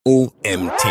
OMT.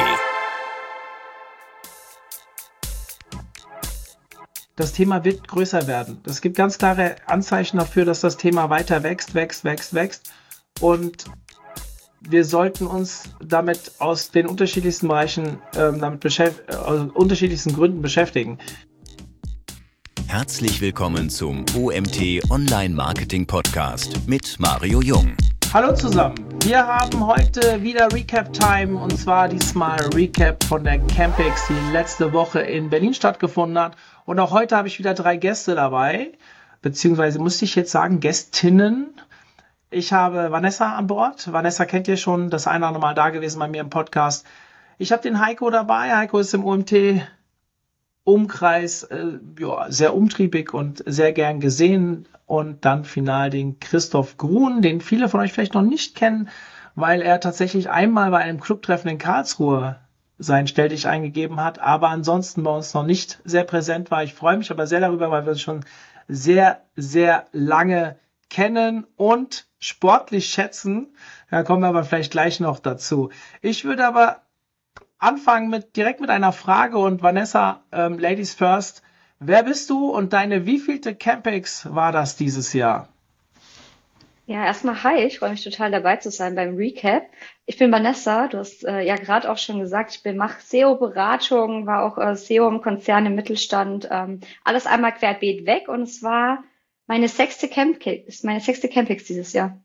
Das Thema wird größer werden. Es gibt ganz klare Anzeichen dafür, dass das Thema weiter wächst. Und wir sollten uns damit aus den unterschiedlichsten Bereichen, aus unterschiedlichsten Gründen beschäftigen. Herzlich willkommen zum OMT Online Marketing Podcast mit Mario Jung. Hallo zusammen. Wir haben heute wieder Recap Time, und zwar diesmal Recap von der Campix, die letzte Woche in Berlin stattgefunden hat. Und auch heute habe ich wieder 3 Gäste dabei, beziehungsweise musste ich jetzt sagen Gästinnen. Ich habe Vanessa an Bord. Vanessa kennt ihr schon, das eine oder andere Mal da gewesen bei mir im Podcast. Ich habe den Heiko dabei. Heiko ist im OMT-Umkreis sehr umtriebig und sehr gern gesehen. Und dann final den Christoph Grun, den viele von euch vielleicht noch nicht kennen, weil er tatsächlich einmal bei einem Clubtreffen in Karlsruhe sein Stelldich eingegeben hat, aber ansonsten bei uns noch nicht sehr präsent war. Ich freue mich aber sehr darüber, weil wir uns schon sehr, sehr lange kennen und sportlich schätzen. Da kommen wir aber vielleicht gleich noch dazu. Ich würde aber anfangen direkt mit einer Frage, und Vanessa, Ladies first. Wer bist du und deine wievielte Campix war das dieses Jahr? Ja, erstmal hi, ich freue mich total dabei zu sein beim Recap. Ich bin Vanessa, du hast ja gerade auch schon gesagt, ich mache SEO-Beratung, war auch SEO im Konzern im Mittelstand, alles einmal querbeet weg, und es war meine 6. Campix dieses Jahr.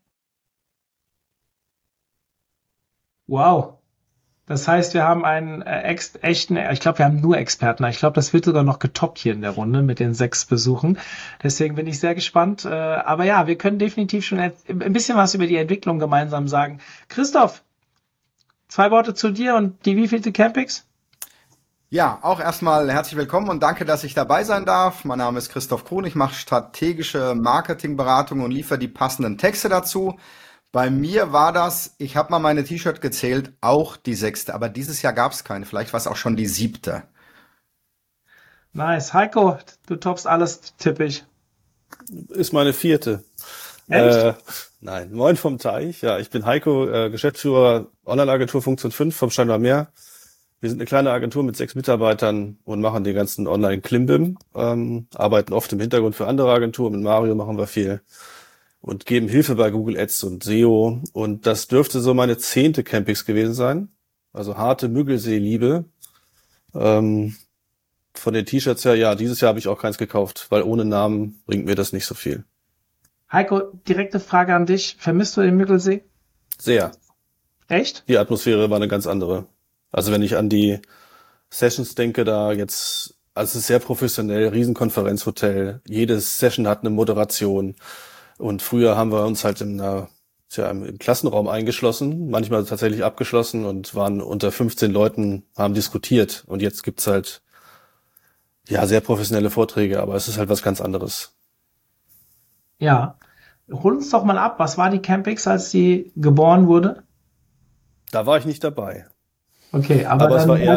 Wow. Das heißt, wir haben einen echten, ich glaube, wir haben nur Experten. Ich glaube, das wird sogar noch getoppt hier in der Runde mit den 6 Besuchen. Deswegen bin ich sehr gespannt. Aber ja, wir können definitiv schon ein bisschen was über die Entwicklung gemeinsam sagen. Christoph, 2 Worte zu dir und die wievielte Campix? Ja, auch erstmal herzlich willkommen und danke, dass ich dabei sein darf. Mein Name ist Christoph Grun, ich mache strategische Marketingberatung und liefere die passenden Texte dazu. Bei mir war das, ich habe mal meine T-Shirt gezählt, auch die 6. Aber dieses Jahr gab es keine. Vielleicht war es auch schon die 7. Nice. Heiko, du toppst alles, tippe ich. Ist meine 4. Echt? Nein, moin vom Teich. Ja, ich bin Heiko, Geschäftsführer Online-Agentur Funktion 5 vom Steinway Meer. Wir sind eine kleine Agentur mit 6 Mitarbeitern und machen den ganzen Online-Klimbim, arbeiten oft im Hintergrund für andere Agenturen. Mit Mario machen wir viel und geben Hilfe bei Google Ads und SEO. Und das dürfte so meine 10. Campix gewesen sein. Also harte Müggelsee-Liebe. Von den T-Shirts her, ja, dieses Jahr habe ich auch keins gekauft, weil ohne Namen bringt mir das nicht so viel. Heiko, direkte Frage an dich. Vermisst du den Müggelsee? Sehr. Echt? Die Atmosphäre war eine ganz andere. Also wenn ich an die Sessions denke, da jetzt, also es ist sehr professionell, Riesenkonferenzhotel, jede Session hat eine Moderation. Und früher haben wir uns halt im Klassenraum eingeschlossen, manchmal tatsächlich abgeschlossen und waren unter 15 Leuten, haben diskutiert. Und jetzt gibt's halt sehr professionelle Vorträge, aber es ist halt was ganz anderes. Ja. Hol uns doch mal ab. Was war die Campix, als sie geboren wurde? Da war ich nicht dabei. Okay, aber es war eher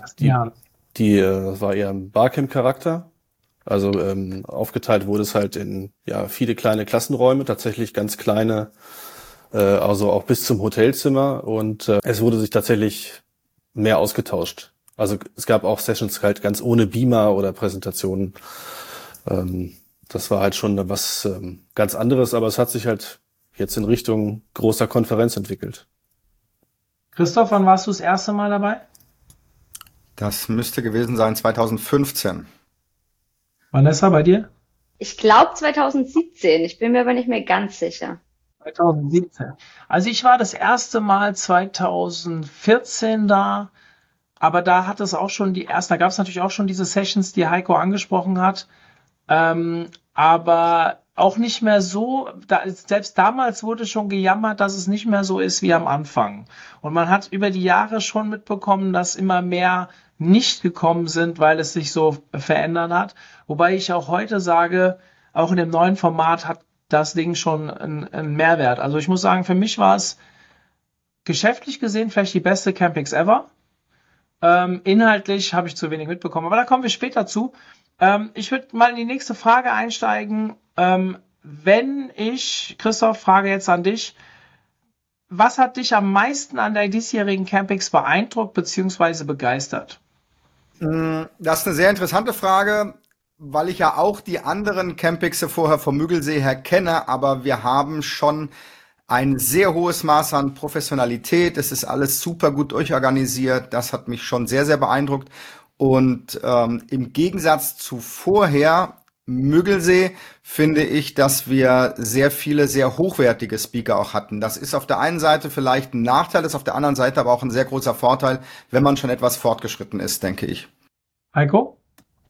ja. war eher ein Barcamp-Charakter. Also aufgeteilt wurde es halt in viele kleine Klassenräume, tatsächlich ganz kleine, also auch bis zum Hotelzimmer, und es wurde sich tatsächlich mehr ausgetauscht. Also es gab auch Sessions halt ganz ohne Beamer oder Präsentationen. Das war halt schon was ganz anderes, aber es hat sich halt jetzt in Richtung großer Konferenz entwickelt. Christoph, wann warst du das erste Mal dabei? Das müsste gewesen sein 2015. Vanessa, bei dir? Ich glaube 2017, ich bin mir aber nicht mehr ganz sicher. 2017. Also ich war das erste Mal 2014 da, aber da hat es auch schon da gab es natürlich auch schon diese Sessions, die Heiko angesprochen hat, aber auch nicht mehr so, selbst damals wurde schon gejammert, dass es nicht mehr so ist wie am Anfang. Und man hat über die Jahre schon mitbekommen, dass immer mehr nicht gekommen sind, weil es sich so verändert hat. Wobei ich auch heute sage, auch in dem neuen Format hat das Ding schon einen Mehrwert. Also ich muss sagen, für mich war es geschäftlich gesehen vielleicht die beste Campix ever. Inhaltlich habe ich zu wenig mitbekommen, aber da kommen wir später zu. Ich würde mal in die nächste Frage einsteigen. Christoph, Frage jetzt an dich. was hat dich am meisten an der diesjährigen Campix beeindruckt bzw. begeistert? Das ist eine sehr interessante Frage, weil ich ja auch die anderen Campixe vorher vom Müggelsee her kenne, aber wir haben schon ein sehr hohes Maß an Professionalität. Es ist alles super gut durchorganisiert. Das hat mich schon sehr, sehr beeindruckt. Und im Gegensatz zu vorher, Müggelsee, finde ich, dass wir sehr viele sehr hochwertige Speaker auch hatten. Das ist auf der einen Seite vielleicht ein Nachteil, ist auf der anderen Seite aber auch ein sehr großer Vorteil, wenn man schon etwas fortgeschritten ist, denke ich. Heiko?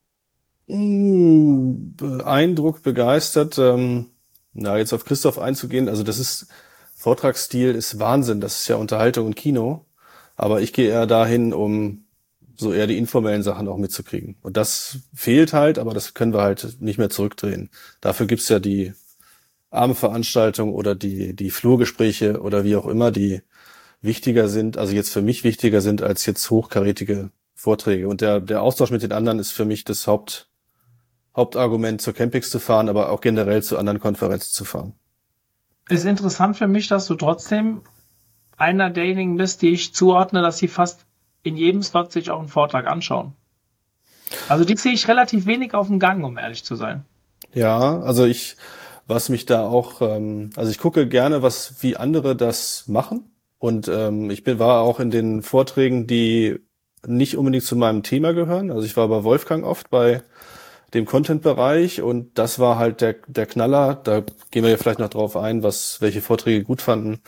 Beeindruckt, begeistert. Jetzt auf Christoph einzugehen, also Vortragsstil ist Wahnsinn, das ist ja Unterhaltung und Kino, aber ich gehe eher dahin, um so eher die informellen Sachen auch mitzukriegen. Und das fehlt halt, aber das können wir halt nicht mehr zurückdrehen. Dafür gibt's ja die Abendveranstaltung oder die Flurgespräche oder wie auch immer, die wichtiger sind, also jetzt für mich wichtiger sind als jetzt hochkarätige Vorträge. Und der Austausch mit den anderen ist für mich das Hauptargument, zur Campix zu fahren, aber auch generell zu anderen Konferenzen zu fahren. Ist interessant für mich, dass du trotzdem einer derjenigen bist, die ich zuordne, dass sie fast in jedem Slot sich auch einen Vortrag anschauen. Also die sehe ich relativ wenig auf dem Gang, um ehrlich zu sein. Ja, also was mich da auch, also ich gucke gerne, wie andere das machen. Und war auch in den Vorträgen, die nicht unbedingt zu meinem Thema gehören. Also ich war bei Wolfgang oft bei dem Content-Bereich und das war halt der Knaller. Da gehen wir ja vielleicht noch drauf ein, welche Vorträge gut waren,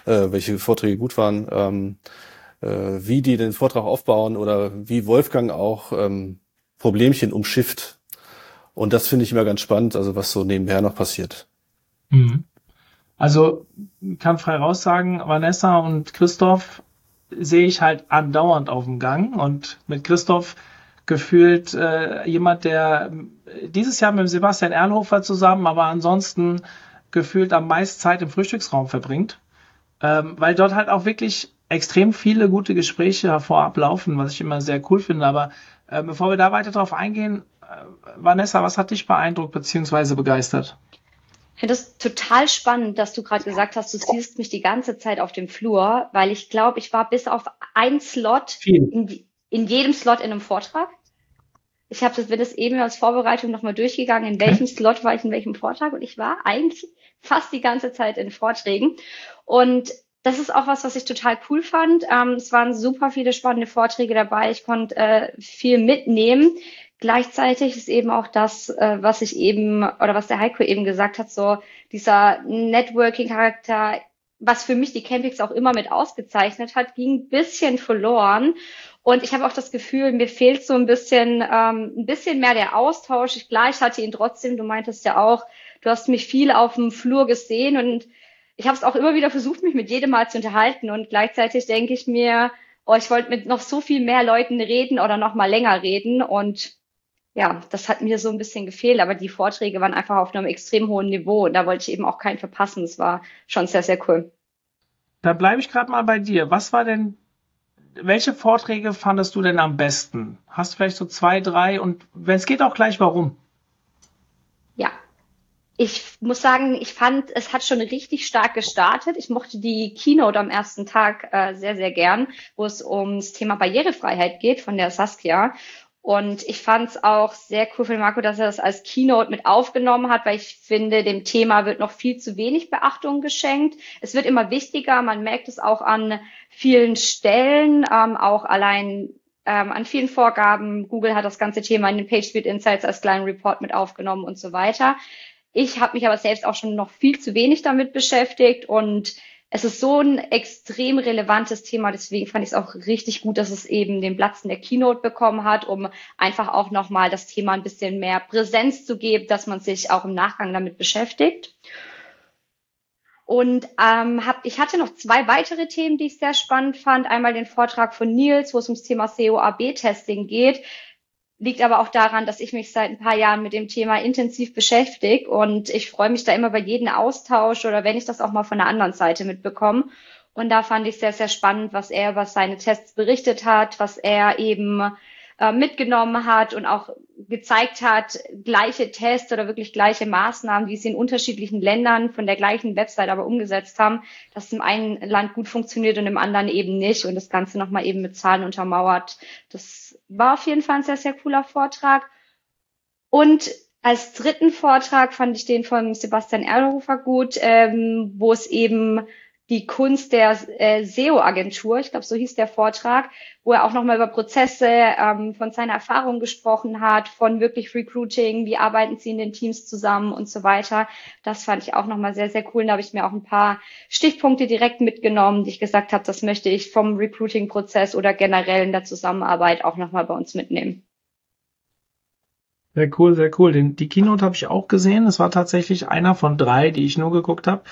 wie die den Vortrag aufbauen oder wie Wolfgang auch Problemchen umschifft. Und das finde ich immer ganz spannend, also was so nebenher noch passiert. Mhm. Also kann frei raus sagen, Vanessa und Christoph sehe ich halt andauernd auf dem Gang und mit Christoph gefühlt jemand, der dieses Jahr mit dem Sebastian Erlhofer zusammen, aber ansonsten gefühlt am meisten Zeit im Frühstücksraum verbringt, weil dort halt auch wirklich extrem viele gute Gespräche vorab laufen, was ich immer sehr cool finde. Aber bevor wir da weiter drauf eingehen, Vanessa, was hat dich beeindruckt bzw. begeistert? Ich finde es total spannend, dass du gerade gesagt hast, du siehst mich die ganze Zeit auf dem Flur, weil ich glaube, ich war bis auf einen Slot in jedem Slot in einem Vortrag. Bin das eben als Vorbereitung nochmal durchgegangen, in welchem Slot war ich in welchem Vortrag und ich war eigentlich fast die ganze Zeit in Vorträgen. Und das ist auch was ich total cool fand. Es waren super viele spannende Vorträge dabei. Ich konnte viel mitnehmen. Gleichzeitig ist eben auch das, was der Heiko eben gesagt hat, so dieser Networking-Charakter, was für mich die Campix auch immer mit ausgezeichnet hat, ging ein bisschen verloren. Und ich habe auch das Gefühl, mir fehlt so ein bisschen mehr der Austausch. Ich hatte ihn trotzdem, du meintest ja auch, du hast mich viel auf dem Flur gesehen und ich habe es auch immer wieder versucht, mich mit jedem mal zu unterhalten. Und gleichzeitig denke ich mir, ich wollte mit noch so viel mehr Leuten reden oder noch mal länger reden. Und ja, das hat mir so ein bisschen gefehlt. Aber die Vorträge waren einfach auf einem extrem hohen Niveau. Und da wollte ich eben auch keinen verpassen. Es war schon sehr, sehr cool. Da bleibe ich gerade mal bei dir. Welche Vorträge fandest du denn am besten? Hast du vielleicht so 2, 3 und wenn es geht auch gleich, warum? Ja, ich muss sagen, ich fand, es hat schon richtig stark gestartet. Ich mochte die Keynote am ersten Tag sehr, sehr gern, wo es ums Thema Barrierefreiheit geht von der Saskia. Und ich fand es auch sehr cool von Marco, dass er das als Keynote mit aufgenommen hat, weil ich finde, dem Thema wird noch viel zu wenig Beachtung geschenkt. Es wird immer wichtiger, man merkt es auch an vielen Stellen, auch allein an vielen Vorgaben. Google hat das ganze Thema in den PageSpeed Insights als kleinen Report mit aufgenommen und so weiter. Ich habe mich aber selbst auch schon noch viel zu wenig damit beschäftigt und es ist so ein extrem relevantes Thema, deswegen fand ich es auch richtig gut, dass es eben den Platz in der Keynote bekommen hat, um einfach auch nochmal das Thema ein bisschen mehr Präsenz zu geben, dass man sich auch im Nachgang damit beschäftigt. Und ich hatte noch 2 weitere Themen, die ich sehr spannend fand. Einmal den Vortrag von Nils, wo es ums Thema SEO-AB-Testing geht. Liegt aber auch daran, dass ich mich seit ein paar Jahren mit dem Thema intensiv beschäftige und ich freue mich da immer bei jedem Austausch oder wenn ich das auch mal von der anderen Seite mitbekomme. Und da fand ich sehr, sehr spannend, was er über seine Tests berichtet hat, was er eben mitgenommen hat und auch gezeigt hat, gleiche Tests oder wirklich gleiche Maßnahmen, die sie in unterschiedlichen Ländern von der gleichen Website aber umgesetzt haben, dass im einen Land gut funktioniert und im anderen eben nicht und das Ganze nochmal eben mit Zahlen untermauert. Das war auf jeden Fall ein sehr, sehr cooler Vortrag. Und als dritten Vortrag fand ich den von Sebastian Erlhofer gut, wo es eben die Kunst der SEO-Agentur, ich glaube, so hieß der Vortrag, wo er auch nochmal über Prozesse von seiner Erfahrung gesprochen hat, von wirklich Recruiting, wie arbeiten sie in den Teams zusammen und so weiter. Das fand ich auch nochmal sehr, sehr cool. Da habe ich mir auch ein paar Stichpunkte direkt mitgenommen, die ich gesagt habe, das möchte ich vom Recruiting-Prozess oder generell in der Zusammenarbeit auch nochmal bei uns mitnehmen. Sehr cool, sehr cool. Die Keynote habe ich auch gesehen. Es war tatsächlich einer von 3, die ich nur geguckt habe.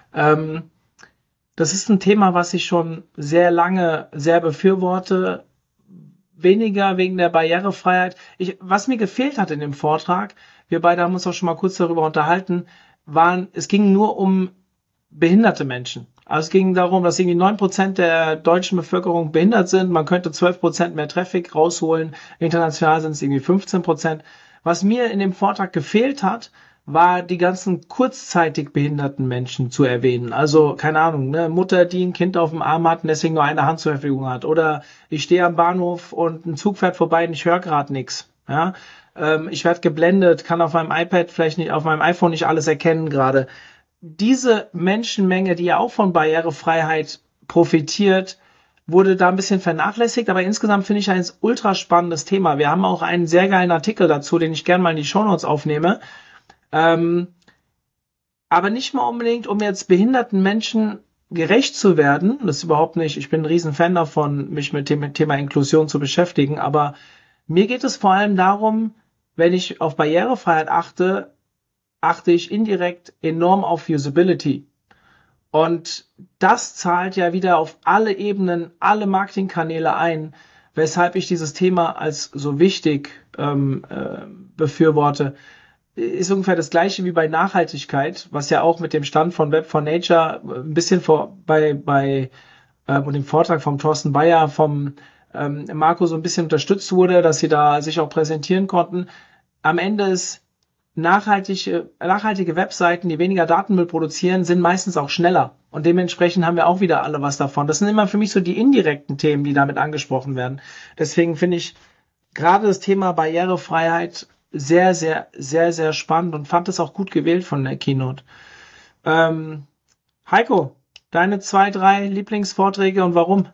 Das ist ein Thema, was ich schon sehr lange sehr befürworte. Weniger wegen der Barrierefreiheit. Was mir gefehlt hat in dem Vortrag, wir beide haben uns auch schon mal kurz darüber unterhalten, es ging nur um behinderte Menschen. Also es ging darum, dass irgendwie 9% der deutschen Bevölkerung behindert sind. Man könnte 12% mehr Traffic rausholen. International sind es irgendwie 15%. Was mir in dem Vortrag gefehlt hat, war die ganzen kurzzeitig behinderten Menschen zu erwähnen. Also, keine Ahnung, eine Mutter, die ein Kind auf dem Arm hat und deswegen nur eine Hand zur Verfügung hat. Oder ich stehe am Bahnhof und ein Zug fährt vorbei und ich höre gerade nichts. Ja? Ich werde geblendet, kann auf meinem iPad vielleicht nicht, auf meinem iPhone nicht alles erkennen gerade. Diese Menschenmenge, die ja auch von Barrierefreiheit profitiert, wurde da ein bisschen vernachlässigt, aber insgesamt finde ich ein ultra spannendes Thema. Wir haben auch einen sehr geilen Artikel dazu, den ich gerne mal in die Shownotes aufnehme. Aber nicht mal unbedingt, um jetzt behinderten Menschen gerecht zu werden. Das ist überhaupt nicht, ich bin ein riesen Fan davon, mich mit dem Thema Inklusion zu beschäftigen, aber mir geht es vor allem darum, wenn ich auf Barrierefreiheit achte ich indirekt enorm auf Usability. Und das zahlt ja wieder auf alle Ebenen, alle Marketingkanäle ein, weshalb ich dieses Thema als so wichtig befürworte. Ist ungefähr das Gleiche wie bei Nachhaltigkeit, was ja auch mit dem Stand von Web4Nature ein bisschen bei dem Vortrag vom Thorsten Bayer, vom Marco so ein bisschen unterstützt wurde, dass sie da sich auch präsentieren konnten. Am Ende ist nachhaltige Webseiten, die weniger Datenmüll produzieren, sind meistens auch schneller. Und dementsprechend haben wir auch wieder alle was davon. Das sind immer für mich so die indirekten Themen, die damit angesprochen werden. Deswegen finde ich gerade das Thema Barrierefreiheit sehr, sehr, sehr, sehr spannend und fand es auch gut gewählt von der Keynote. Heiko, deine 2, 3 Lieblingsvorträge und warum?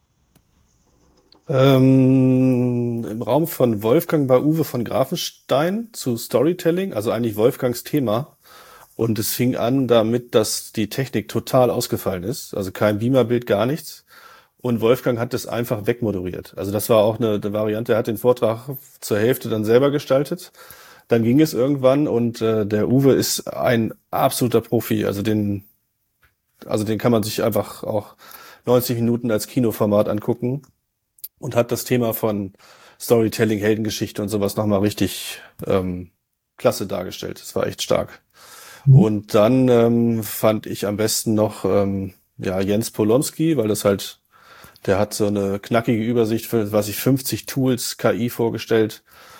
Im Raum von Wolfgang war Uwe von Grafenstein zu Storytelling, also eigentlich Wolfgangs Thema. Und es fing an damit, dass die Technik total ausgefallen ist, also kein Beamerbild, gar nichts. Und Wolfgang hat das einfach wegmoderiert. Also das war auch eine Variante, er hat den Vortrag zur Hälfte dann selber gestaltet. Dann ging es irgendwann und der Uwe ist ein absoluter Profi. Also den kann man sich einfach auch 90 Minuten als Kinoformat angucken. Und hat das Thema von Storytelling, Heldengeschichte und sowas nochmal richtig klasse dargestellt. Das war echt stark. Und dann fand ich am besten noch Jens Polonski, weil der hat so eine knackige Übersicht für, 50 Tools, KI vorgestellt,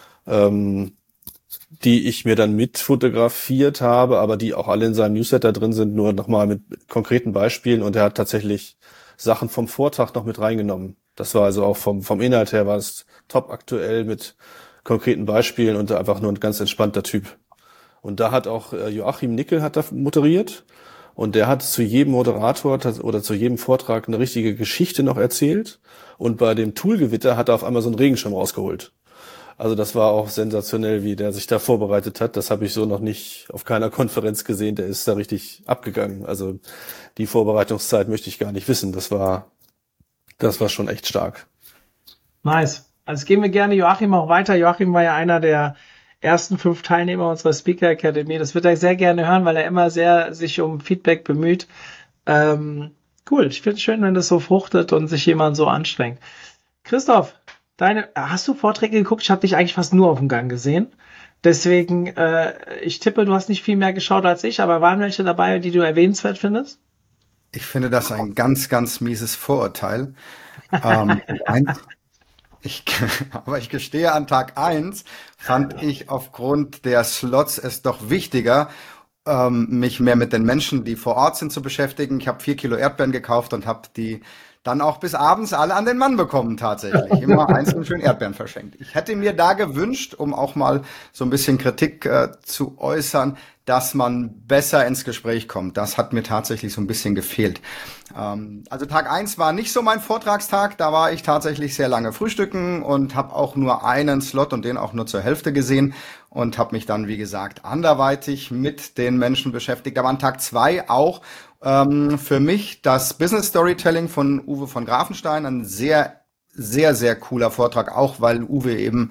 die ich mir dann mit fotografiert habe, aber die auch alle in seinem Newsletter drin sind, nur nochmal mit konkreten Beispielen. Und er hat tatsächlich Sachen vom Vortrag noch mit reingenommen. Das war also auch vom Inhalt her war es top aktuell mit konkreten Beispielen und einfach nur ein ganz entspannter Typ. Und da hat auch Joachim Nickel hat da moderiert und der hat zu jedem Moderator oder zu jedem Vortrag eine richtige Geschichte noch erzählt und bei dem Toolgewitter hat er auf einmal so einen Regenschirm rausgeholt. Also das war auch sensationell, wie der sich da vorbereitet hat. Das habe ich so noch nicht auf keiner Konferenz gesehen. Der ist da richtig abgegangen. Also die Vorbereitungszeit möchte ich gar nicht wissen. Das war schon echt stark. Nice. Also gehen wir gerne Joachim auch weiter. Joachim war ja einer der ersten 5 Teilnehmer unserer Speaker Academy. Das wird er sehr gerne hören, weil er immer sehr sich um Feedback bemüht. Cool. Ich finde es schön, wenn das so fruchtet und sich jemand so anstrengt. Christoph, hast du Vorträge geguckt? Ich habe dich eigentlich fast nur auf dem Gang gesehen. Deswegen, ich tippe, du hast nicht viel mehr geschaut als ich, aber waren welche dabei, die du erwähnenswert findest? Ich finde das ein ganz, ganz mieses Vorurteil. Aber ich gestehe, an Tag 1 fand ich aufgrund der Slots es doch wichtiger, mich mehr mit den Menschen, die vor Ort sind, zu beschäftigen. Ich habe 4 Kilo Erdbeeren gekauft und habe die dann auch bis abends alle an den Mann bekommen tatsächlich. Immer einzeln schön Erdbeeren verschenkt. Ich hätte mir da gewünscht, um auch mal so ein bisschen Kritik zu äußern, dass man besser ins Gespräch kommt. Das hat mir tatsächlich so ein bisschen gefehlt. Also Tag 1 war nicht so mein Vortragstag. Da war ich tatsächlich sehr lange frühstücken und habe auch nur einen Slot und den auch nur zur Hälfte gesehen und habe mich dann, wie gesagt, anderweitig mit den Menschen beschäftigt. Aber an Tag 2 auch für mich das Business Storytelling von Uwe von Grafenstein, ein sehr, sehr, sehr cooler Vortrag, auch weil Uwe eben,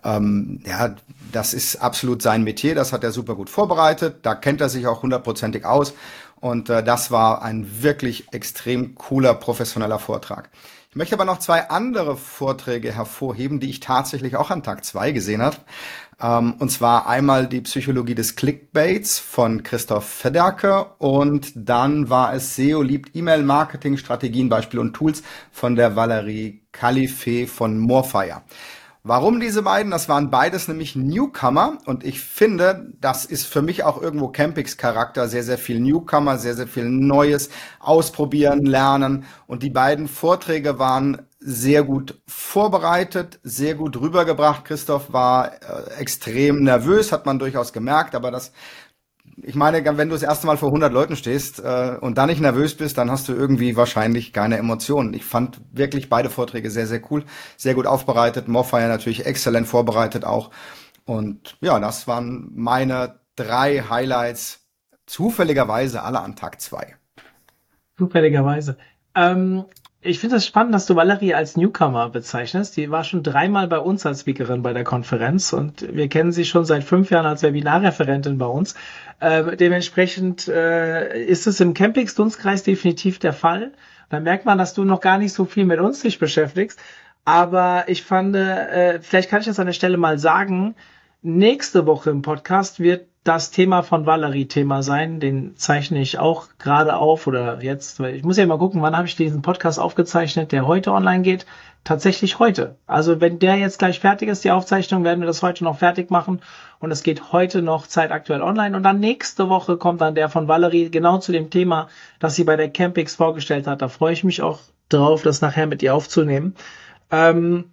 das ist absolut sein Metier, das hat er super gut vorbereitet, da kennt er sich auch 100%ig aus und das war ein wirklich extrem cooler, professioneller Vortrag. Ich möchte aber noch 2 andere Vorträge hervorheben, die ich tatsächlich auch an Tag 2 gesehen habe. Und zwar einmal die Psychologie des Clickbaits von Christoph Federke und dann war es SEO liebt E-Mail-Marketing, Strategien, Beispiele und Tools von der Valerie Kalife von Morefire. Warum diese beiden? Das waren beides nämlich Newcomer und ich finde, das ist für mich auch irgendwo Campix Charakter, sehr, sehr viel Newcomer, sehr, sehr viel Neues, ausprobieren, lernen und die beiden Vorträge waren sehr gut vorbereitet, sehr gut rübergebracht. Christoph war extrem nervös, hat man durchaus gemerkt, aber ich meine, wenn du das erste Mal vor 100 Leuten stehst und dann nicht nervös bist, dann hast du irgendwie wahrscheinlich keine Emotionen. Ich fand wirklich beide Vorträge sehr, sehr cool, sehr gut aufbereitet. Morefire natürlich exzellent vorbereitet auch. Und ja, das waren meine 3 Highlights, zufälligerweise alle an Tag 2. Zufälligerweise. Ich finde es spannend, dass du Valerie als Newcomer bezeichnest. Die war schon 3-mal bei uns als Speakerin bei der Konferenz und wir kennen sie schon seit 5 Jahren als Webinarreferentin bei uns. Dementsprechend ist es im Campix-Dunstkreis definitiv der Fall. Da merkt man, dass du noch gar nicht so viel mit uns dich beschäftigst. Aber ich fand, vielleicht kann ich das an der Stelle mal sagen, nächste Woche im Podcast wird das Thema von Valerie Thema sein. Den zeichne ich auch gerade auf oder jetzt. Ich muss ja mal gucken, wann habe ich diesen Podcast aufgezeichnet, der heute online geht. Tatsächlich heute. Also wenn der jetzt gleich fertig ist, die Aufzeichnung, werden wir das heute noch fertig machen. Und es geht heute noch zeitaktuell online. Und dann nächste Woche kommt dann der von Valerie genau zu dem Thema, das sie bei der Campix vorgestellt hat. Da freue ich mich auch drauf, das nachher mit ihr aufzunehmen. Wir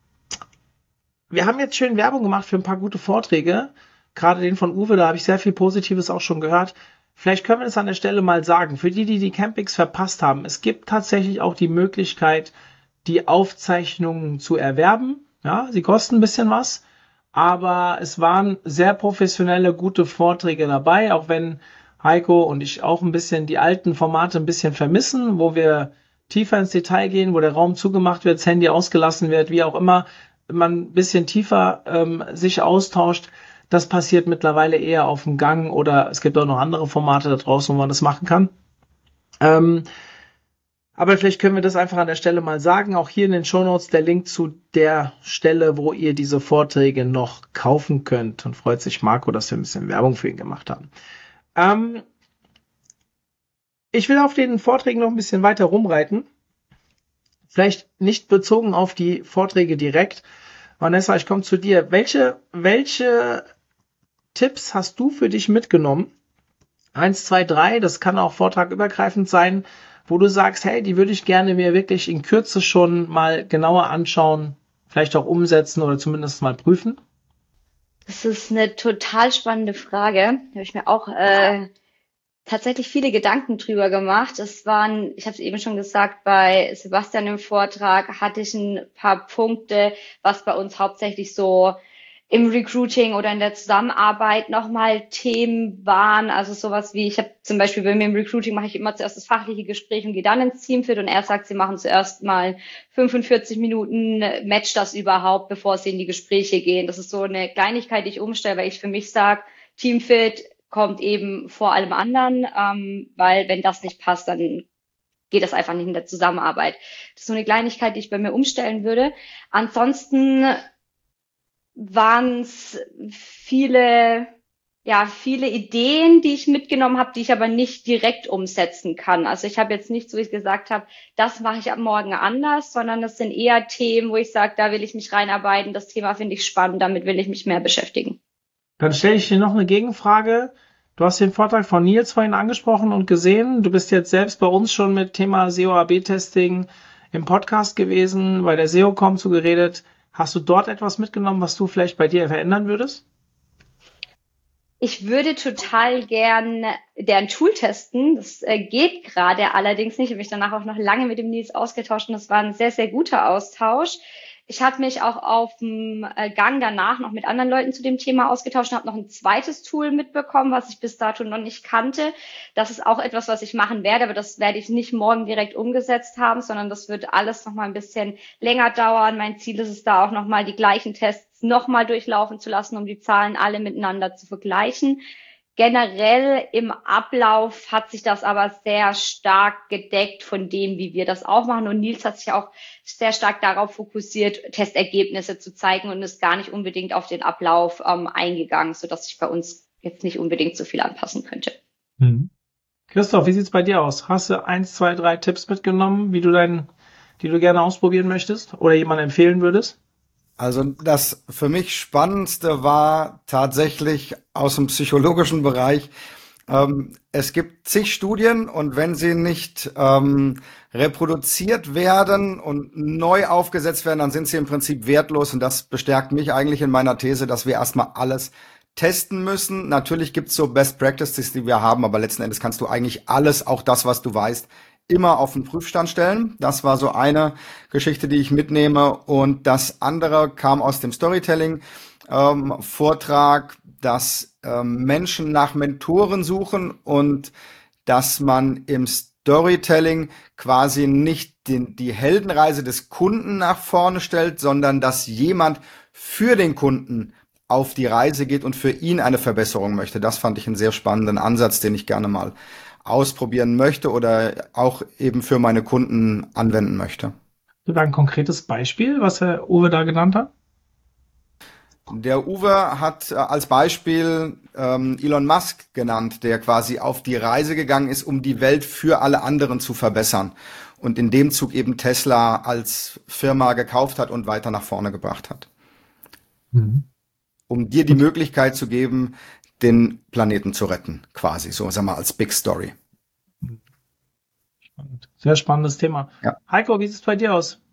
haben jetzt schön Werbung gemacht für ein paar gute Vorträge. Gerade den von Uwe, da habe ich sehr viel Positives auch schon gehört. Vielleicht können wir das an der Stelle mal sagen. Für die, die die Campix verpasst haben, es gibt tatsächlich auch die Möglichkeit, die Aufzeichnungen zu erwerben. Ja, sie kosten ein bisschen was, aber es waren sehr professionelle, gute Vorträge dabei, auch wenn Heiko und ich auch ein bisschen die alten Formate ein bisschen vermissen, wo wir tiefer ins Detail gehen, wo der Raum zugemacht wird, das Handy ausgelassen wird, wie auch immer, man ein bisschen tiefer sich austauscht. Das passiert mittlerweile eher auf dem Gang oder es gibt auch noch andere Formate da draußen, wo man das machen kann. Aber vielleicht können wir das einfach an der Stelle mal sagen. Auch hier in den Shownotes der Link zu der Stelle, wo ihr diese Vorträge noch kaufen könnt. Und freut sich Marco, dass wir ein bisschen Werbung für ihn gemacht haben. Ich will auf den Vorträgen noch ein bisschen weiter rumreiten. Vielleicht nicht bezogen auf die Vorträge direkt. Vanessa, ich komme zu dir. Welche Tipps hast du für dich mitgenommen? 1, 2, 3, das kann auch vortragübergreifend sein, wo du sagst, hey, die würde ich gerne mir wirklich in Kürze schon mal genauer anschauen, vielleicht auch umsetzen oder zumindest mal prüfen? Das ist eine total spannende Frage. Da habe ich mir auch tatsächlich viele Gedanken drüber gemacht. Ich habe es eben schon gesagt, bei Sebastian im Vortrag hatte ich ein paar Punkte, was bei uns hauptsächlich so im Recruiting oder in der Zusammenarbeit nochmal Themen waren. Also sowas wie, ich habe zum Beispiel bei mir im Recruiting mache ich immer zuerst das fachliche Gespräch und gehe dann ins Teamfit und er sagt, sie machen zuerst mal 45 Minuten, matcht das überhaupt, bevor sie in die Gespräche gehen. Das ist so eine Kleinigkeit, die ich umstelle, weil ich für mich sage, Teamfit kommt eben vor allem anderen, weil wenn das nicht passt, dann geht das einfach nicht in der Zusammenarbeit. Das ist so eine Kleinigkeit, die ich bei mir umstellen würde. Ansonsten waren es viele ja, viele Ideen, die ich mitgenommen habe, die ich aber nicht direkt umsetzen kann. Also ich habe jetzt nichts, wo ich gesagt habe, das mache ich ab morgen anders, sondern das sind eher Themen, wo ich sage, da will ich mich reinarbeiten, das Thema finde ich spannend, damit will ich mich mehr beschäftigen. Dann stelle ich dir noch eine Gegenfrage. Du hast den Vortrag von Nils vorhin angesprochen und gesehen. Du bist jetzt selbst bei uns schon mit Thema SEO-AB-Testing im Podcast gewesen, bei der SEO-Com zu geredet. Hast du dort etwas mitgenommen, was du vielleicht bei dir verändern würdest? Ich würde total gern deren Tool testen. Das geht gerade allerdings nicht. Ich habe mich danach auch noch lange mit dem Nils ausgetauscht und das war ein sehr, sehr guter Austausch. Ich habe mich auch auf dem Gang danach noch mit anderen Leuten zu dem Thema ausgetauscht und habe noch ein zweites Tool mitbekommen, was ich bis dato noch nicht kannte. Das ist auch etwas, was ich machen werde, aber das werde ich nicht morgen direkt umgesetzt haben, sondern das wird alles noch mal ein bisschen länger dauern. Mein Ziel ist es da auch noch mal die gleichen Tests noch mal durchlaufen zu lassen, um die Zahlen alle miteinander zu vergleichen. Generell im Ablauf hat sich das aber sehr stark gedeckt von dem, wie wir das auch machen. Und Nils hat sich auch sehr stark darauf fokussiert, Testergebnisse zu zeigen und ist gar nicht unbedingt auf den Ablauf eingegangen, sodass ich bei uns jetzt nicht unbedingt so viel anpassen könnte. Mhm. Christoph, wie sieht's bei dir aus? Hast du 1, 2, 3 Tipps mitgenommen, die du gerne ausprobieren möchtest oder jemandem empfehlen würdest? Also das für mich Spannendste war tatsächlich aus dem psychologischen Bereich. Es gibt zig Studien und wenn sie nicht reproduziert werden und neu aufgesetzt werden, dann sind sie im Prinzip wertlos und das bestärkt mich eigentlich in meiner These, dass wir erstmal alles testen müssen. Natürlich gibt's so Best Practices, die wir haben, aber letzten Endes kannst du eigentlich alles, auch das, was du weißt, immer auf den Prüfstand stellen. Das war so eine Geschichte, die ich mitnehme. Und das andere kam aus dem Storytelling-Vortrag, dass Menschen nach Mentoren suchen und dass man im Storytelling quasi nicht die Heldenreise des Kunden nach vorne stellt, sondern dass jemand für den Kunden auf die Reise geht und für ihn eine Verbesserung möchte. Das fand ich einen sehr spannenden Ansatz, den ich gerne mal ausprobieren möchte oder auch eben für meine Kunden anwenden möchte. Du da ein konkretes Beispiel, was Herr Uwe da genannt hat? Der Uwe hat als Beispiel Elon Musk genannt, der quasi auf die Reise gegangen ist, um die Welt für alle anderen zu verbessern und in dem Zug eben Tesla als Firma gekauft hat und weiter nach vorne gebracht hat. Mhm. Um dir die Möglichkeit zu geben, den Planeten zu retten, quasi, so sagen wir als Big Story. Sehr spannendes Thema. Ja. Heiko, wie sieht es bei dir aus?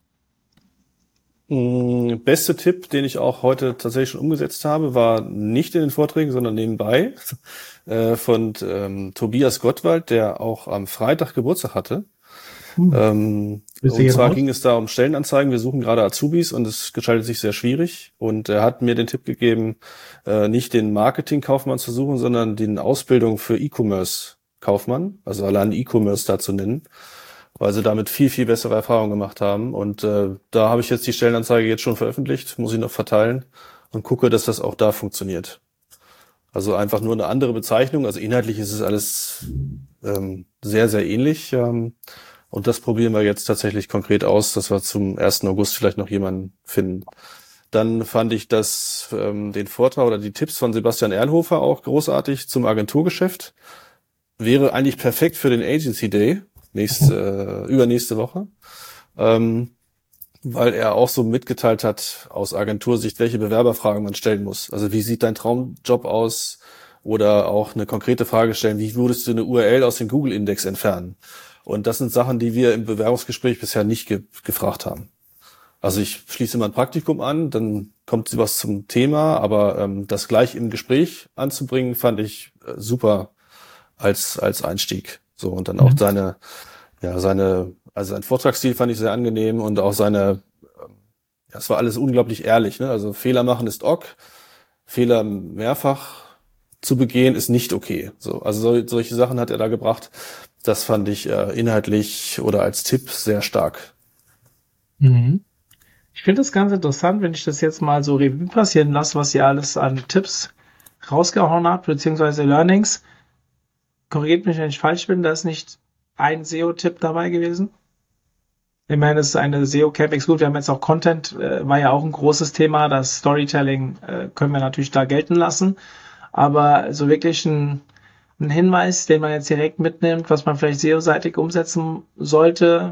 Beste Tipp, den ich auch heute tatsächlich schon umgesetzt habe, war nicht in den Vorträgen, sondern nebenbei von Tobias Gottwald, der auch am Freitag Geburtstag hatte. Und zwar ging es da um Stellenanzeigen. Wir suchen gerade Azubis und es gestaltet sich sehr schwierig. Und er hat mir den Tipp gegeben, nicht den Marketingkaufmann zu suchen, sondern die Ausbildung für E-Commerce-Kaufmann, also allein E-Commerce da zu nennen, weil sie damit viel, viel bessere Erfahrungen gemacht haben. Und da habe ich jetzt die Stellenanzeige jetzt schon veröffentlicht, muss ich noch verteilen und gucke, dass das auch da funktioniert. Also einfach nur eine andere Bezeichnung. Also inhaltlich ist es alles sehr, sehr ähnlich. Und das probieren wir jetzt tatsächlich konkret aus, dass wir zum 1. August vielleicht noch jemanden finden. Dann fand ich den Vortrag oder die Tipps von Sebastian Erlhofer auch großartig zum Agenturgeschäft. Wäre eigentlich perfekt für den Agency Day, übernächste Woche, weil er auch so mitgeteilt hat aus Agentursicht, welche Bewerberfragen man stellen muss. Also wie sieht dein Traumjob aus? Oder auch eine konkrete Frage stellen, wie würdest du eine URL aus dem Google-Index entfernen? Und das sind Sachen, die wir im Bewerbungsgespräch bisher nicht gefragt haben. Also ich schließe mal ein Praktikum an, dann kommt was zum Thema, aber das gleich im Gespräch anzubringen, fand ich super als Einstieg. So, und dann auch sein Vortragsstil fand ich sehr angenehm und auch es war alles unglaublich ehrlich, ne? Also Fehler machen ist ok, Fehler mehrfach zu begehen ist nicht okay. So, also solche Sachen hat er da gebracht. Das fand ich inhaltlich oder als Tipp sehr stark. Mhm. Ich finde das ganz interessant, wenn ich das jetzt mal so Revue passieren lasse, was ihr alles an Tipps rausgehauen habt, beziehungsweise Learnings. Korrigiert mich, wenn ich falsch bin, da ist nicht ein SEO-Tipp dabei gewesen. Ich meine, es ist eine SEO-Campix. Gut, wir haben jetzt auch Content, war ja auch ein großes Thema. Das Storytelling können wir natürlich da gelten lassen. Aber so wirklich ein Hinweis, den man jetzt direkt mitnimmt, was man vielleicht SEO-seitig umsetzen sollte?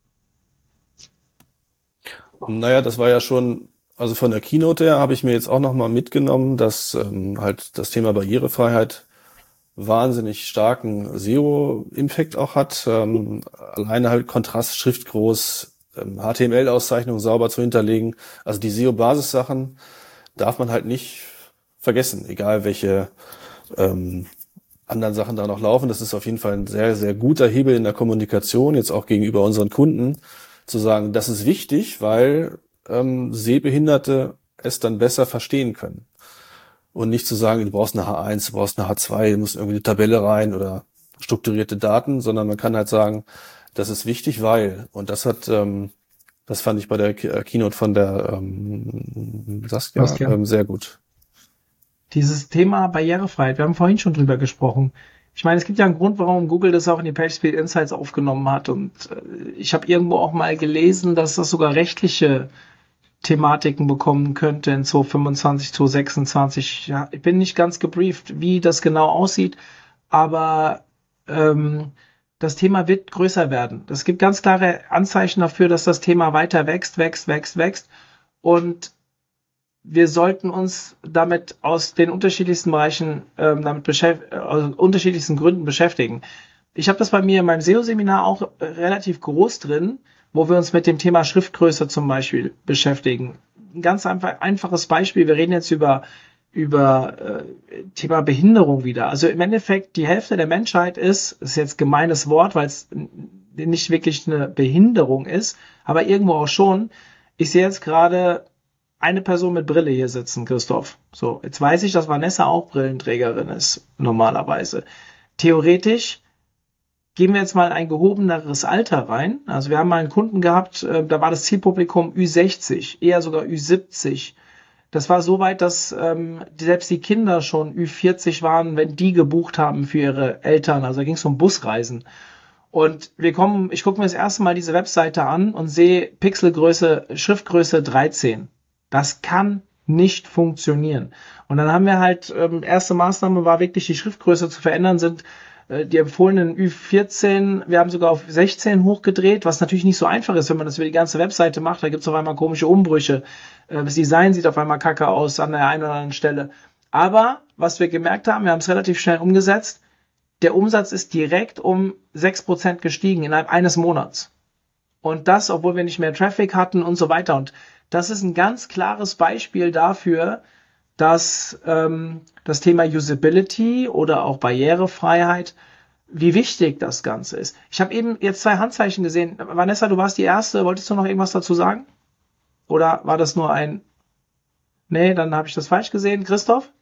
Naja, das war ja schon, also von der Keynote her habe ich mir jetzt auch nochmal mitgenommen, dass halt das Thema Barrierefreiheit wahnsinnig starken SEO-Impact auch hat. Alleine halt Kontrast, schriftgroß, HTML-Auszeichnung sauber zu hinterlegen. Also die SEO-Basissachen darf man halt nicht vergessen, egal welche anderen Sachen da noch laufen. Das ist auf jeden Fall ein sehr, sehr guter Hebel in der Kommunikation, jetzt auch gegenüber unseren Kunden, zu sagen, das ist wichtig, weil Sehbehinderte es dann besser verstehen können. Und nicht zu sagen, du brauchst eine H1, du brauchst eine H2, du musst irgendwie eine Tabelle rein oder strukturierte Daten, sondern man kann halt sagen, das ist wichtig, weil. Und das hat, das fand ich bei der Keynote von der Saskia sehr gut. Dieses Thema Barrierefreiheit, wir haben vorhin schon drüber gesprochen. Ich meine, es gibt ja einen Grund, warum Google das auch in die PageSpeed Insights aufgenommen hat. Und ich habe irgendwo auch mal gelesen, dass das sogar rechtliche Thematiken bekommen könnte in 2025, 2026. Ja, ich bin nicht ganz gebrieft, wie das genau aussieht, aber das Thema wird größer werden. Es gibt ganz klare Anzeichen dafür, dass das Thema weiter wächst. Und wir sollten uns damit aus den unterschiedlichsten Bereichen, aus unterschiedlichsten Gründen beschäftigen. Ich habe das bei mir in meinem SEO-Seminar auch relativ groß drin, wo wir uns mit dem Thema Schriftgröße zum Beispiel beschäftigen. Ein ganz einfaches Beispiel, wir reden jetzt über Thema Behinderung wieder. Also im Endeffekt, die Hälfte der Menschheit ist jetzt gemeines Wort, weil es nicht wirklich eine Behinderung ist, aber irgendwo auch schon. Ich sehe jetzt gerade eine Person mit Brille hier sitzen, Christoph. So, jetzt weiß ich, dass Vanessa auch Brillenträgerin ist, normalerweise. Theoretisch gehen wir jetzt mal ein gehobeneres Alter rein. Also wir haben mal einen Kunden gehabt, da war das Zielpublikum Ü60, eher sogar Ü70. Das war so weit, dass selbst die Kinder schon Ü40 waren, wenn die gebucht haben für ihre Eltern. Also da ging es um Busreisen. Und ich gucke mir das erste Mal diese Webseite an und sehe Pixelgröße, Schriftgröße 13. Das kann nicht funktionieren. Und dann haben wir halt, erste Maßnahme war wirklich, die Schriftgröße zu verändern, sind die empfohlenen Ü14, wir haben sogar auf 16 hochgedreht, was natürlich nicht so einfach ist, wenn man das über die ganze Webseite macht. Da gibt es auf einmal komische Umbrüche. Das Design sieht auf einmal kacke aus an der einen oder anderen Stelle. Aber was wir gemerkt haben, wir haben es relativ schnell umgesetzt, der Umsatz ist direkt um 6% gestiegen innerhalb eines Monats. Und das, obwohl wir nicht mehr Traffic hatten und so weiter. Und das ist ein ganz klares Beispiel dafür, dass das Thema Usability oder auch Barrierefreiheit, wie wichtig das Ganze ist. Ich habe eben jetzt 2 Handzeichen gesehen. Vanessa, du warst die Erste. Wolltest du noch irgendwas dazu sagen? Oder war das nur ein... Nee, dann habe ich das falsch gesehen. Christoph?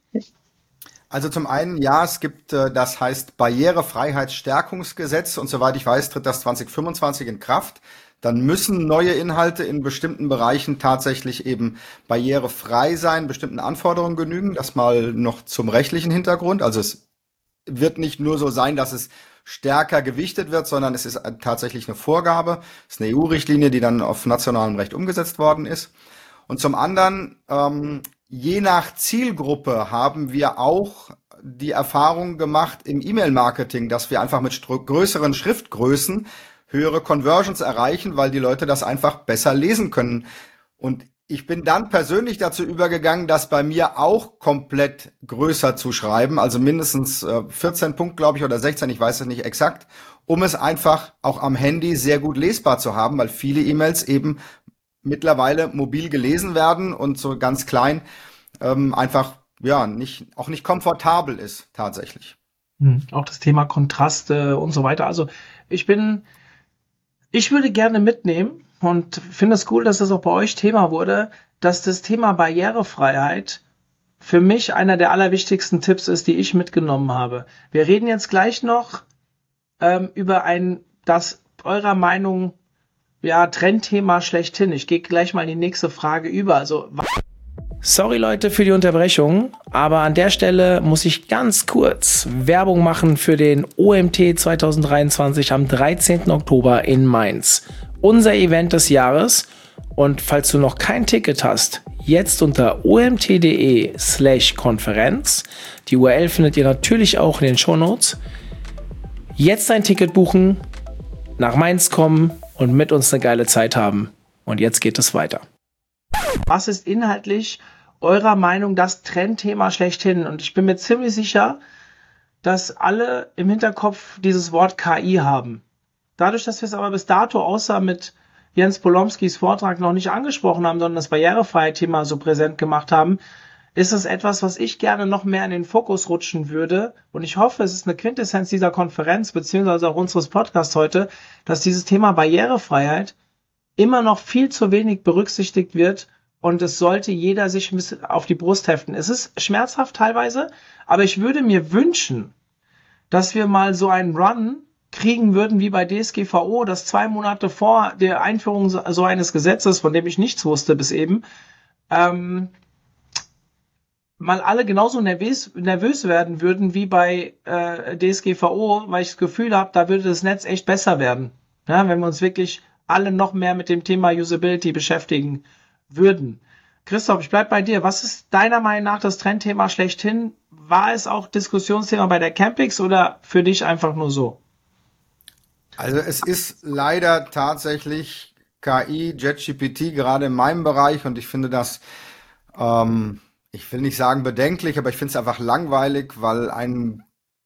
Also zum einen, ja, es gibt, das heißt Barrierefreiheitsstärkungsgesetz und soweit ich weiß, tritt das 2025 in Kraft. Dann müssen neue Inhalte in bestimmten Bereichen tatsächlich eben barrierefrei sein, bestimmten Anforderungen genügen. Das mal noch zum rechtlichen Hintergrund. Also es wird nicht nur so sein, dass es stärker gewichtet wird, sondern es ist tatsächlich eine Vorgabe. Es ist eine EU-Richtlinie, die dann auf nationalem Recht umgesetzt worden ist. Und zum anderen, je nach Zielgruppe haben wir auch die Erfahrung gemacht im E-Mail-Marketing, dass wir einfach mit größeren Schriftgrößen höhere Conversions erreichen, weil die Leute das einfach besser lesen können. Und ich bin dann persönlich dazu übergegangen, das bei mir auch komplett größer zu schreiben, also mindestens 14 Punkt, glaube ich, oder 16, ich weiß es nicht exakt, um es einfach auch am Handy sehr gut lesbar zu haben, weil viele E-Mails eben mittlerweile mobil gelesen werden und so ganz klein einfach ja auch nicht komfortabel ist tatsächlich. Auch das Thema Kontraste und so weiter. Also ich würde gerne mitnehmen und finde es cool, dass das auch bei euch Thema wurde, dass das Thema Barrierefreiheit für mich einer der allerwichtigsten Tipps ist, die ich mitgenommen habe. Wir reden jetzt gleich noch über das eurer Meinung Trendthema schlechthin. Ich gehe gleich mal in die nächste Frage über. Also sorry Leute für die Unterbrechung, aber an der Stelle muss ich ganz kurz Werbung machen für den OMT 2023 am 13. Oktober in Mainz. Unser Event des Jahres. Und falls du noch kein Ticket hast, jetzt unter omt.de/Konferenz. Die URL findet ihr natürlich auch in den Shownotes. Jetzt ein Ticket buchen, nach Mainz kommen und mit uns eine geile Zeit haben. Und jetzt geht es weiter. Was ist inhaltlich eurer Meinung das Trendthema schlechthin? Und ich bin mir ziemlich sicher, dass alle im Hinterkopf dieses Wort KI haben. Dadurch, dass wir es aber bis dato außer mit Jens Polomskis Vortrag noch nicht angesprochen haben, sondern das Barrierefreiheit-Thema so präsent gemacht haben, ist es etwas, was ich gerne noch mehr in den Fokus rutschen würde. Und ich hoffe, es ist eine Quintessenz dieser Konferenz, beziehungsweise auch unseres Podcasts heute, dass dieses Thema Barrierefreiheit immer noch viel zu wenig berücksichtigt wird. Und es sollte jeder sich ein bisschen auf die Brust heften. Es ist schmerzhaft teilweise, aber ich würde mir wünschen, dass wir mal so einen Run kriegen würden wie bei DSGVO, dass 2 Monate vor der Einführung so eines Gesetzes, von dem ich nichts wusste bis eben, mal alle genauso nervös werden würden wie bei DSGVO, weil ich das Gefühl habe, da würde das Netz echt besser werden, ja, wenn wir uns wirklich alle noch mehr mit dem Thema Usability beschäftigen würden. Christoph, ich bleib bei dir. Was ist deiner Meinung nach das Trendthema schlechthin? War es auch Diskussionsthema bei der Campix oder für dich einfach nur so? Also es ist leider tatsächlich KI, JetGPT, gerade in meinem Bereich, und ich finde das, ich will nicht sagen bedenklich, aber ich finde es einfach langweilig, weil ein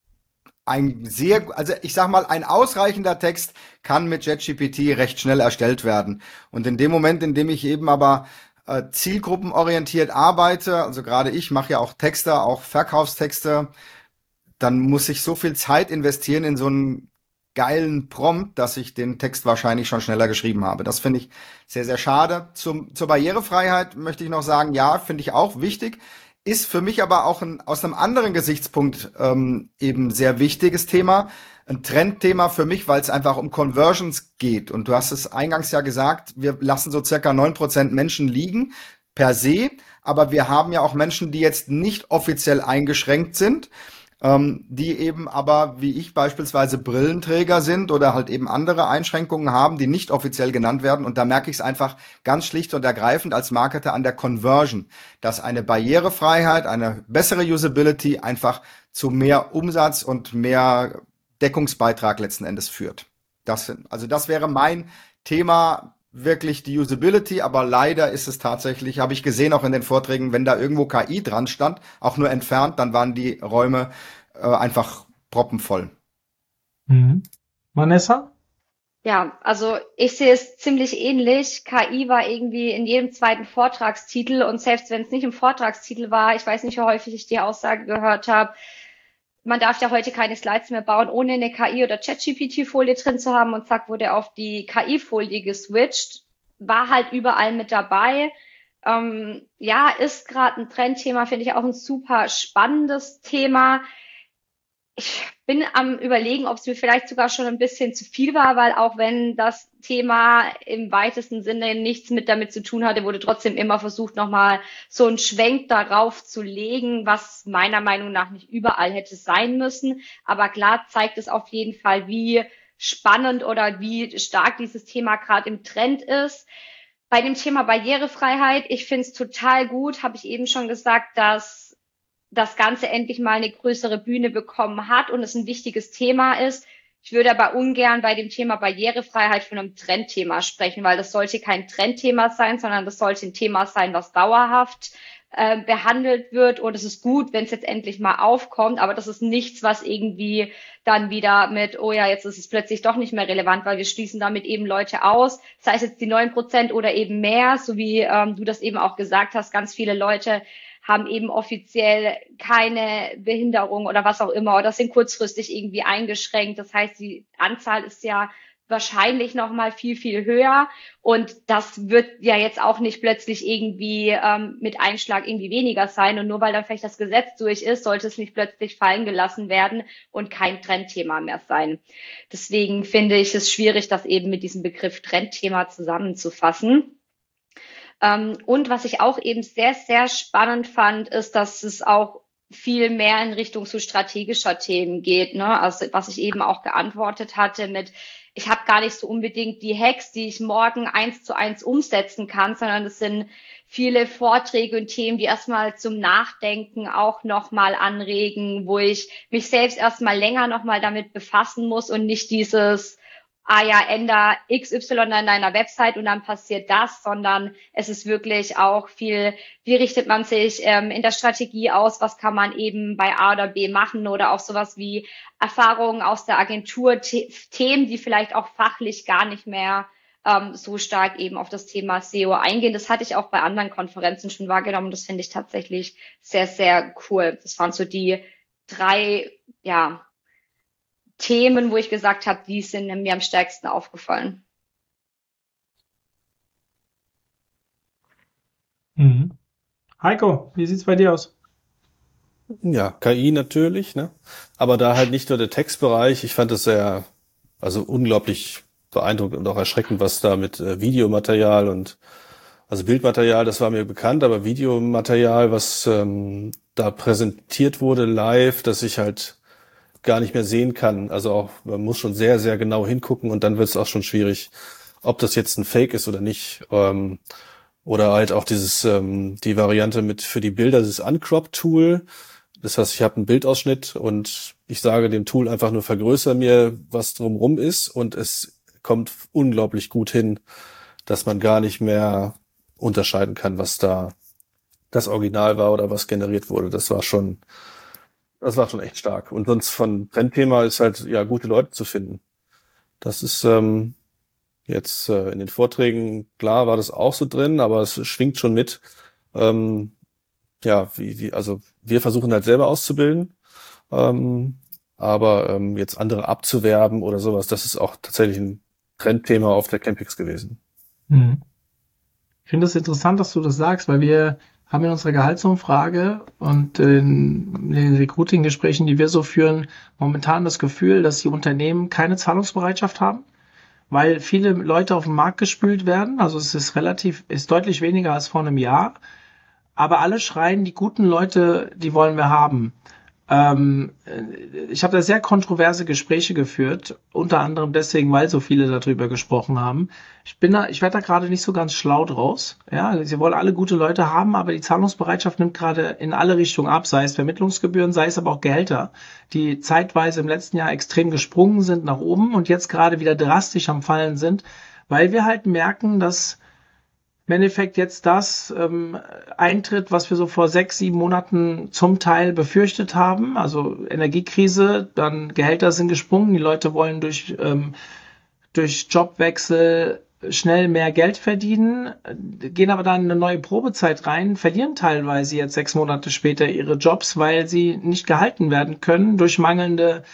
ausreichender Text kann mit JetGPT recht schnell erstellt werden. Und in dem Moment, in dem ich eben aber zielgruppenorientiert arbeite, also gerade ich mache ja auch Texte, auch Verkaufstexte, dann muss ich so viel Zeit investieren in so einen geilen Prompt, dass ich den Text wahrscheinlich schon schneller geschrieben habe. Das finde ich sehr, sehr schade. Zur Barrierefreiheit möchte ich noch sagen, ja, finde ich auch wichtig. Ist für mich aber auch aus einem anderen Gesichtspunkt eben sehr wichtiges Thema. Ein Trendthema für mich, weil es einfach um Conversions geht. Und du hast es eingangs ja gesagt, wir lassen so circa 9% Menschen liegen per se. Aber wir haben ja auch Menschen, die jetzt nicht offiziell eingeschränkt sind, die eben aber, wie ich beispielsweise, Brillenträger sind oder halt eben andere Einschränkungen haben, die nicht offiziell genannt werden. Und da merke ich es einfach ganz schlicht und ergreifend als Marketer an der Conversion, dass eine Barrierefreiheit, eine bessere Usability einfach zu mehr Umsatz und mehr Deckungsbeitrag letzten Endes führt. Das wäre mein Thema, wirklich die Usability, aber leider ist es tatsächlich, habe ich gesehen auch in den Vorträgen, wenn da irgendwo KI dran stand, auch nur entfernt, dann waren die Räume einfach proppenvoll. Mhm. Vanessa? Ja, also ich sehe es ziemlich ähnlich. KI war irgendwie in jedem zweiten Vortragstitel, und selbst wenn es nicht im Vortragstitel war, ich weiß nicht, wie häufig ich die Aussage gehört habe, man darf ja heute keine Slides mehr bauen, ohne eine KI- oder ChatGPT-Folie drin zu haben, und zack, wurde auf die KI-Folie geswitcht. War halt überall mit dabei. Ja, ist gerade ein Trendthema, finde ich auch ein super spannendes Thema. Ich bin am Überlegen, ob es mir vielleicht sogar schon ein bisschen zu viel war, weil auch wenn das Thema im weitesten Sinne nichts damit zu tun hatte, wurde trotzdem immer versucht, nochmal so einen Schwenk darauf zu legen, was meiner Meinung nach nicht überall hätte sein müssen. Aber klar zeigt es auf jeden Fall, wie spannend oder wie stark dieses Thema gerade im Trend ist. Bei dem Thema Barrierefreiheit, ich finde es total gut, habe ich eben schon gesagt, dass das Ganze endlich mal eine größere Bühne bekommen hat und es ein wichtiges Thema ist. Ich würde aber ungern bei dem Thema Barrierefreiheit von einem Trendthema sprechen, weil das sollte kein Trendthema sein, sondern das sollte ein Thema sein, was dauerhaft behandelt wird. Und es ist gut, wenn es jetzt endlich mal aufkommt, aber das ist nichts, was irgendwie dann wieder mit, oh ja, jetzt ist es plötzlich doch nicht mehr relevant, weil wir schließen damit eben Leute aus, sei es jetzt die 9% oder eben mehr, so wie du das eben auch gesagt hast, ganz viele Leute haben eben offiziell keine Behinderung oder was auch immer oder sind kurzfristig irgendwie eingeschränkt. Das heißt, die Anzahl ist ja wahrscheinlich noch mal viel, viel höher, und das wird ja jetzt auch nicht plötzlich irgendwie mit Einschlag irgendwie weniger sein, und nur weil dann vielleicht das Gesetz durch ist, sollte es nicht plötzlich fallen gelassen werden und kein Trendthema mehr sein. Deswegen finde ich es schwierig, das eben mit diesem Begriff Trendthema zusammenzufassen. Und was ich auch eben sehr, sehr spannend fand, ist, dass es auch viel mehr in Richtung so strategischer Themen geht, ne? Also was ich eben auch geantwortet hatte mit, ich habe gar nicht so unbedingt die Hacks, die ich morgen 1:1 umsetzen kann, sondern es sind viele Vorträge und Themen, die erstmal zum Nachdenken auch nochmal anregen, wo ich mich selbst erstmal länger nochmal damit befassen muss und nicht dieses, änder XY an deiner Website und dann passiert das, sondern es ist wirklich auch viel, wie richtet man sich in der Strategie aus, was kann man eben bei A oder B machen oder auch sowas wie Erfahrungen aus der Agentur, Themen, die vielleicht auch fachlich gar nicht mehr so stark eben auf das Thema SEO eingehen. Das hatte ich auch bei anderen Konferenzen schon wahrgenommen. Das finde ich tatsächlich sehr, sehr cool. Das waren so die 3, Themen, wo ich gesagt habe, die sind mir am stärksten aufgefallen. Mhm. Heiko, wie sieht's bei dir aus? Ja, KI natürlich, ne? Aber da halt nicht nur der Textbereich. Ich fand es also unglaublich beeindruckend und auch erschreckend, was da mit Videomaterial also Bildmaterial, das war mir bekannt, aber Videomaterial, was da präsentiert wurde live, dass ich halt gar nicht mehr sehen kann. Also auch, man muss schon sehr, sehr genau hingucken und dann wird es auch schon schwierig, ob das jetzt ein Fake ist oder nicht. Oder halt auch die Variante für die Bilder, dieses Uncrop-Tool. Das heißt, ich habe einen Bildausschnitt und ich sage dem Tool einfach nur, vergrößere mir, was drumrum ist, und es kommt unglaublich gut hin, dass man gar nicht mehr unterscheiden kann, was da das Original war oder was generiert wurde. Das war schon echt stark. Und sonst von Trendthema ist halt, gute Leute zu finden. Das ist jetzt in den Vorträgen, klar war das auch so drin, aber es schwingt schon mit. Also wir versuchen halt selber auszubilden, aber jetzt andere abzuwerben oder sowas, das ist auch tatsächlich ein Trendthema auf der Campix gewesen. Mhm. Ich finde es interessant, dass du das sagst, weil wir haben in unserer Gehaltsumfrage und in den Recruiting-Gesprächen, die wir so führen, momentan das Gefühl, dass die Unternehmen keine Zahlungsbereitschaft haben, weil viele Leute auf den Markt gespült werden. Also es ist deutlich weniger als vor einem Jahr. Aber alle schreien, die guten Leute, die wollen wir haben. Ich habe da sehr kontroverse Gespräche geführt, unter anderem deswegen, weil so viele darüber gesprochen haben. Ich werde da gerade nicht so ganz schlau draus. Ja, sie wollen alle gute Leute haben, aber die Zahlungsbereitschaft nimmt gerade in alle Richtungen ab, sei es Vermittlungsgebühren, sei es aber auch Gehälter, die zeitweise im letzten Jahr extrem gesprungen sind nach oben und jetzt gerade wieder drastisch am Fallen sind, weil wir halt merken, dass im Endeffekt jetzt das eintritt, was wir so vor 6, 7 Monaten zum Teil befürchtet haben. Also Energiekrise, dann Gehälter sind gesprungen, die Leute wollen durch Jobwechsel schnell mehr Geld verdienen, gehen aber dann in eine neue Probezeit rein, verlieren teilweise jetzt 6 Monate später ihre Jobs, weil sie nicht gehalten werden können durch mangelnde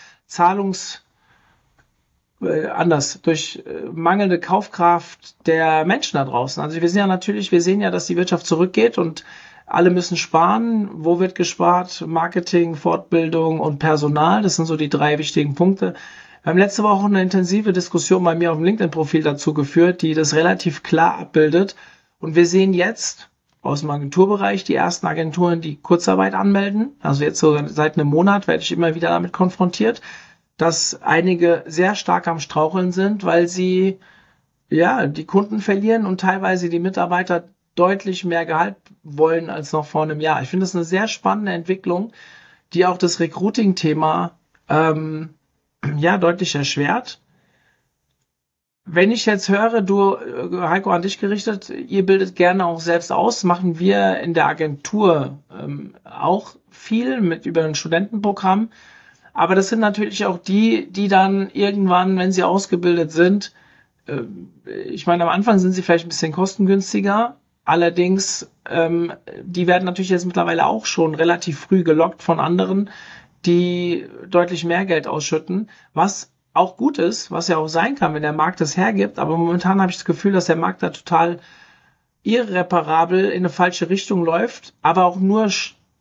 durch mangelnde Kaufkraft der Menschen da draußen. Also wir sehen ja, dass die Wirtschaft zurückgeht und alle müssen sparen. Wo wird gespart? Marketing, Fortbildung und Personal. Das sind so die 3 wichtigen Punkte. Wir haben letzte Woche eine intensive Diskussion bei mir auf dem LinkedIn-Profil dazu geführt, die das relativ klar abbildet. Und wir sehen jetzt aus dem Agenturbereich die ersten Agenturen, die Kurzarbeit anmelden. Also jetzt so seit einem Monat werde ich immer wieder damit konfrontiert, dass einige sehr stark am Straucheln sind, weil sie die Kunden verlieren und teilweise die Mitarbeiter deutlich mehr Gehalt wollen als noch vor einem Jahr. Ich finde das eine sehr spannende Entwicklung, die auch das Recruiting-Thema deutlich erschwert. Wenn ich jetzt höre, Heiko, an dich gerichtet, ihr bildet gerne auch selbst aus, machen wir in der Agentur auch viel über ein Studentenprogramm. Aber das sind natürlich auch die dann irgendwann, wenn sie ausgebildet sind, ich meine, am Anfang sind sie vielleicht ein bisschen kostengünstiger. Allerdings, die werden natürlich jetzt mittlerweile auch schon relativ früh gelockt von anderen, die deutlich mehr Geld ausschütten, was auch gut ist, was ja auch sein kann, wenn der Markt das hergibt. Aber momentan habe ich das Gefühl, dass der Markt da total irreparabel in eine falsche Richtung läuft, aber auch nur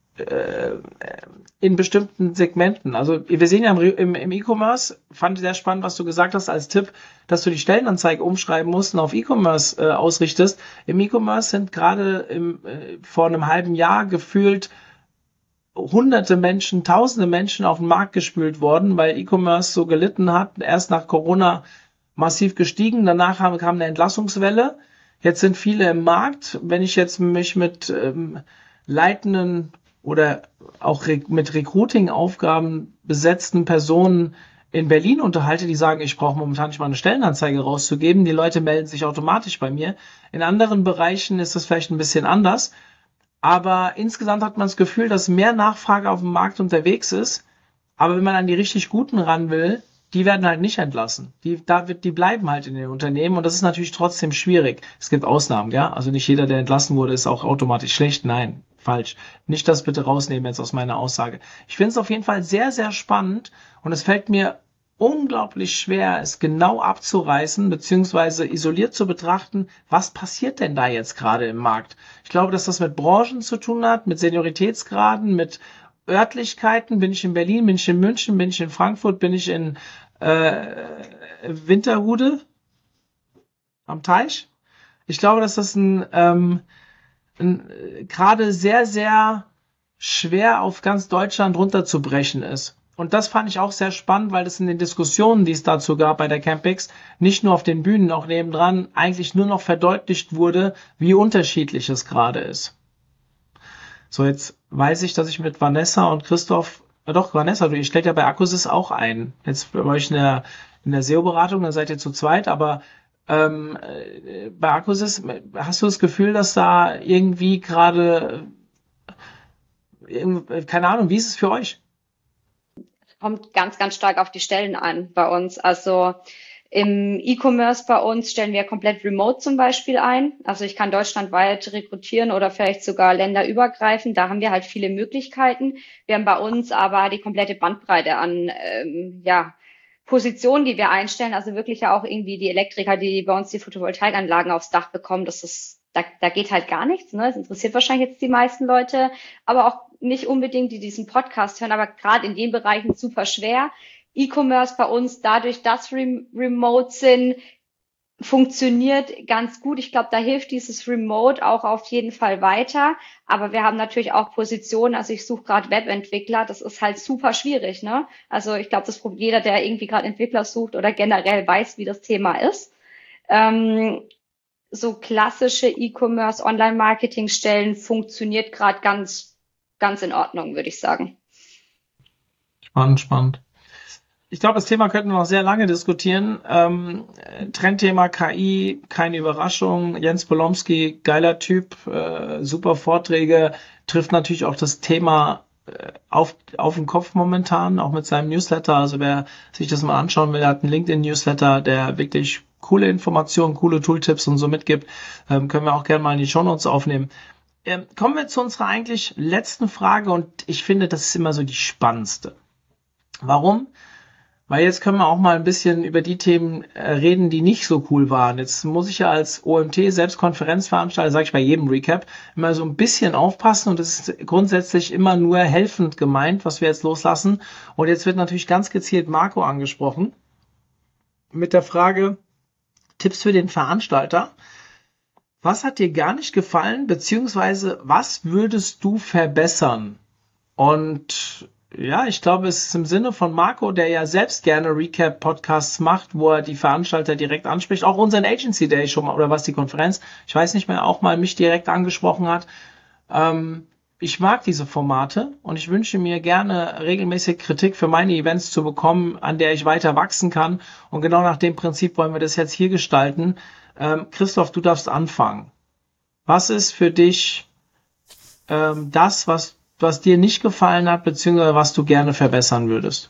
in bestimmten Segmenten. Also wir sehen ja im E-Commerce, fand ich sehr spannend, was du gesagt hast als Tipp, dass du die Stellenanzeige umschreiben musst und auf E-Commerce ausrichtest. Im E-Commerce sind gerade vor einem halben Jahr gefühlt hunderte Menschen, tausende Menschen auf den Markt gespült worden, weil E-Commerce so gelitten hat. Erst nach Corona massiv gestiegen. Danach kam eine Entlassungswelle. Jetzt sind viele im Markt. Wenn ich jetzt mich mit leitenden oder auch mit Recruiting-Aufgaben besetzten Personen in Berlin unterhalte, die sagen, ich brauche momentan nicht mal eine Stellenanzeige rauszugeben. Die Leute melden sich automatisch bei mir. In anderen Bereichen ist das vielleicht ein bisschen anders. Aber insgesamt hat man das Gefühl, dass mehr Nachfrage auf dem Markt unterwegs ist. Aber wenn man an die richtig Guten ran will, die werden halt nicht entlassen. Die bleiben halt in den Unternehmen und das ist natürlich trotzdem schwierig. Es gibt Ausnahmen, ja. Also nicht jeder, der entlassen wurde, ist auch automatisch schlecht. Nein, falsch. Nicht das bitte rausnehmen jetzt aus meiner Aussage. Ich finde es auf jeden Fall sehr, sehr spannend und es fällt mir unglaublich schwer, es genau abzureißen, beziehungsweise isoliert zu betrachten, was passiert denn da jetzt gerade im Markt. Ich glaube, dass das mit Branchen zu tun hat, mit Senioritätsgraden, mit Örtlichkeiten. Bin ich in Berlin, bin ich in München, bin ich in Frankfurt, bin ich in Winterhude am Teich. Ich glaube, dass das ein gerade sehr, sehr schwer auf ganz Deutschland runterzubrechen ist. Und das fand ich auch sehr spannend, weil das in den Diskussionen, die es dazu gab bei der Campix, nicht nur auf den Bühnen, auch nebendran, eigentlich nur noch verdeutlicht wurde, wie unterschiedlich es gerade ist. So, jetzt weiß ich, dass ich mit Vanessa und Christoph, Vanessa, ihr stellt ja bei Accusys auch ein. Jetzt bei euch in der SEO-Beratung, da seid ihr zu zweit, aber bei Accusys, hast du das Gefühl, dass da irgendwie gerade, keine Ahnung, wie ist es für euch? Kommt ganz, ganz stark auf die Stellen an bei uns. Also im E-Commerce bei uns stellen wir komplett remote zum Beispiel ein. Also ich kann deutschlandweit rekrutieren oder vielleicht sogar länderübergreifend. Da haben wir halt viele Möglichkeiten. Wir haben bei uns aber die komplette Bandbreite an Positionen, die wir einstellen. Also wirklich ja auch irgendwie die Elektriker, die bei uns die Photovoltaikanlagen aufs Dach bekommen. Da geht halt gar nichts. Ne? Das interessiert wahrscheinlich jetzt die meisten Leute, aber auch nicht unbedingt, die diesen Podcast hören, aber gerade in den Bereichen super schwer. E-Commerce bei uns, dadurch, dass remote sind, funktioniert ganz gut. Ich glaube, da hilft dieses Remote auch auf jeden Fall weiter. Aber wir haben natürlich auch Positionen, also ich suche gerade Webentwickler, das ist halt super schwierig, ne? Also ich glaube, das probiert jeder, der irgendwie gerade Entwickler sucht oder generell weiß, wie das Thema ist. So klassische E-Commerce, Online-Marketing-Stellen funktioniert gerade ganz, ganz in Ordnung, würde ich sagen. Spannend. Ich glaube, das Thema könnten wir noch sehr lange diskutieren. Trendthema KI, keine Überraschung. Jens Polomski, geiler Typ, super Vorträge, trifft natürlich auch das Thema auf den Kopf momentan, auch mit seinem Newsletter. Also wer sich das mal anschauen will, hat einen LinkedIn-Newsletter, der wirklich coole Informationen, coole Tooltips und so mitgibt. Können wir auch gerne mal in die Shownotes aufnehmen. Kommen wir zu unserer eigentlich letzten Frage und ich finde, das ist immer so die spannendste. Warum? Weil jetzt können wir auch mal ein bisschen über die Themen reden, die nicht so cool waren. Jetzt muss ich ja als OMT, selbst Konferenzveranstalter, sage ich bei jedem Recap, immer so ein bisschen aufpassen und es ist grundsätzlich immer nur helfend gemeint, was wir jetzt loslassen. Und jetzt wird natürlich ganz gezielt Marco angesprochen mit der Frage, Tipps für den Veranstalter. Was hat dir gar nicht gefallen, beziehungsweise was würdest du verbessern? Und ja, ich glaube, es ist im Sinne von Marco, der ja selbst gerne Recap-Podcasts macht, wo er die Veranstalter direkt anspricht, auch unseren Agency Day schon mal, oder was die Konferenz, ich weiß nicht mehr, auch mal mich direkt angesprochen hat. Ich mag diese Formate und ich wünsche mir gerne regelmäßig Kritik für meine Events zu bekommen, an der ich weiter wachsen kann. Und genau nach dem Prinzip wollen wir das jetzt hier gestalten. Christoph, du darfst anfangen. Was ist für dich das, was dir nicht gefallen hat, beziehungsweise was du gerne verbessern würdest?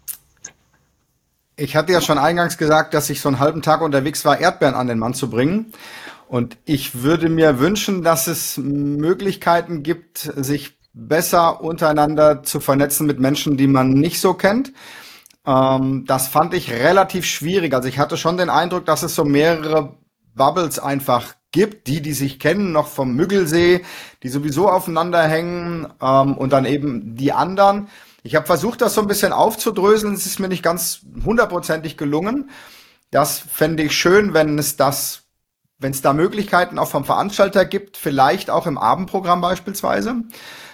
Ich hatte ja schon eingangs gesagt, dass ich so einen halben Tag unterwegs war, Erdbeeren an den Mann zu bringen. Und ich würde mir wünschen, dass es Möglichkeiten gibt, sich besser untereinander zu vernetzen mit Menschen, die man nicht so kennt. Das fand ich relativ schwierig. Also ich hatte schon den Eindruck, dass es so mehrere Bubbles einfach gibt, die sich kennen, noch vom Müggelsee, die sowieso aufeinander hängen, und dann eben die anderen. Ich habe versucht, das so ein bisschen aufzudröseln. Es ist mir nicht ganz hundertprozentig gelungen. Das fände ich schön, wenn es da Möglichkeiten auch vom Veranstalter gibt, vielleicht auch im Abendprogramm beispielsweise.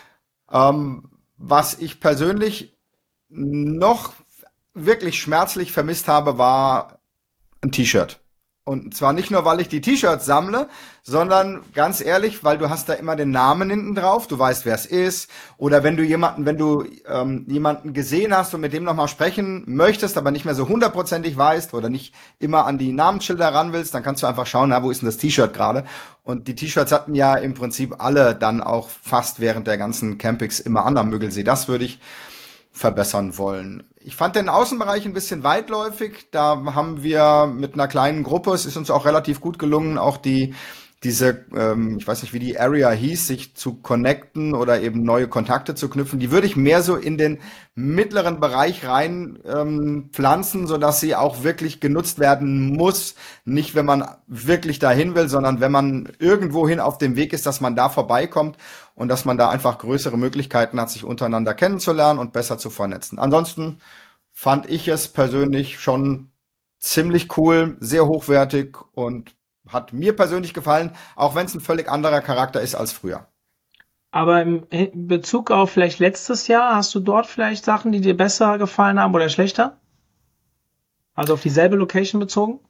Was ich persönlich noch wirklich schmerzlich vermisst habe, war ein T-Shirt. Und zwar nicht nur, weil ich die T-Shirts sammle, sondern ganz ehrlich, weil du hast da immer den Namen hinten drauf, du weißt, wer es ist. Oder wenn du jemanden gesehen hast und mit dem nochmal sprechen möchtest, aber nicht mehr so hundertprozentig weißt oder nicht immer an die Namensschilder ran willst, dann kannst du einfach schauen, wo ist denn das T-Shirt gerade? Und die T-Shirts hatten ja im Prinzip alle dann auch fast während der ganzen Campings immer an am Müggelsee. Das würde ich verbessern wollen. Ich fand den Außenbereich ein bisschen weitläufig. Da haben wir mit einer kleinen Gruppe, es ist uns auch relativ gut gelungen, auch diese, ich weiß nicht, wie die Area hieß, sich zu connecten oder eben neue Kontakte zu knüpfen. Die würde ich mehr so in den mittleren Bereich rein pflanzen, sodass sie auch wirklich genutzt werden muss. Nicht, wenn man wirklich dahin will, sondern wenn man irgendwohin auf dem Weg ist, dass man da vorbeikommt und dass man da einfach größere Möglichkeiten hat, sich untereinander kennenzulernen und besser zu vernetzen. Ansonsten fand ich es persönlich schon ziemlich cool, sehr hochwertig und hat mir persönlich gefallen, auch wenn es ein völlig anderer Charakter ist als früher. Aber im Bezug auf vielleicht letztes Jahr, hast du dort vielleicht Sachen, die dir besser gefallen haben oder schlechter? Also auf dieselbe Location bezogen?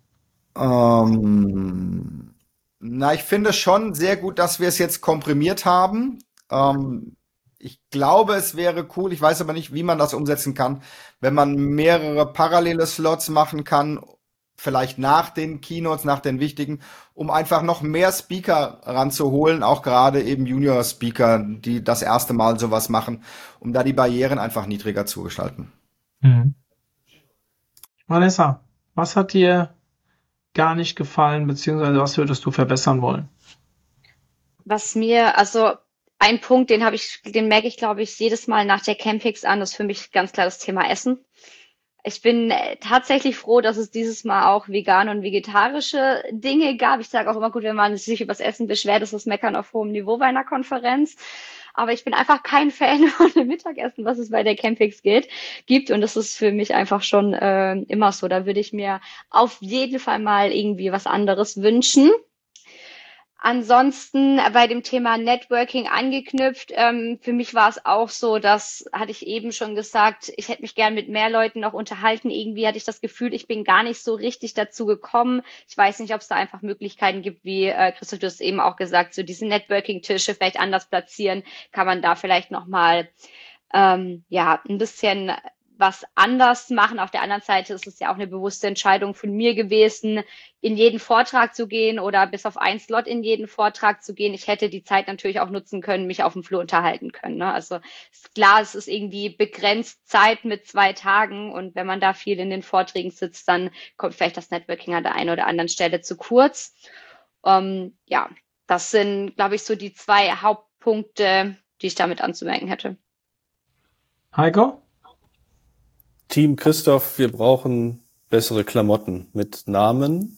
Ich finde schon sehr gut, dass wir es jetzt komprimiert haben. Ich glaube, es wäre cool, ich weiß aber nicht, wie man das umsetzen kann, wenn man mehrere parallele Slots machen kann, vielleicht nach den Keynotes, nach den wichtigen, um einfach noch mehr Speaker ranzuholen, auch gerade eben Junior-Speaker, die das erste Mal sowas machen, um da die Barrieren einfach niedriger zu gestalten. Mhm. Vanessa, was hat dir gar nicht gefallen, beziehungsweise was würdest du verbessern wollen? Ein Punkt, den merke ich, glaube ich, jedes Mal nach der Campix an, ist für mich ganz klar das Thema Essen. Ich bin tatsächlich froh, dass es dieses Mal auch vegane und vegetarische Dinge gab. Ich sage auch immer, gut, wenn man sich über das Essen beschwert, ist das Meckern auf hohem Niveau bei einer Konferenz. Aber ich bin einfach kein Fan von dem Mittagessen, was es bei der Campix gibt. Und das ist für mich einfach schon immer so. Da würde ich mir auf jeden Fall mal irgendwie was anderes wünschen. Ansonsten bei dem Thema Networking angeknüpft, für mich war es auch so, das hatte ich eben schon gesagt, ich hätte mich gern mit mehr Leuten noch unterhalten. Irgendwie hatte ich das Gefühl, ich bin gar nicht so richtig dazu gekommen. Ich weiß nicht, ob es da einfach Möglichkeiten gibt, wie Christoph, du hast eben auch gesagt, so diese Networking-Tische vielleicht anders platzieren, kann man da vielleicht nochmal ein bisschen was anders machen. Auf der anderen Seite ist es ja auch eine bewusste Entscheidung von mir gewesen, in jeden Vortrag zu gehen oder bis auf einen Slot in jeden Vortrag zu gehen. Ich hätte die Zeit natürlich auch nutzen können, mich auf dem Flur unterhalten können. Ne? Also ist klar, es ist irgendwie begrenzt Zeit mit 2 Tagen und wenn man da viel in den Vorträgen sitzt, dann kommt vielleicht das Networking an der einen oder anderen Stelle zu kurz. Das sind, glaube ich, so die 2 Hauptpunkte, die ich damit anzumerken hätte. Heiko? Team Christoph, wir brauchen bessere Klamotten mit Namen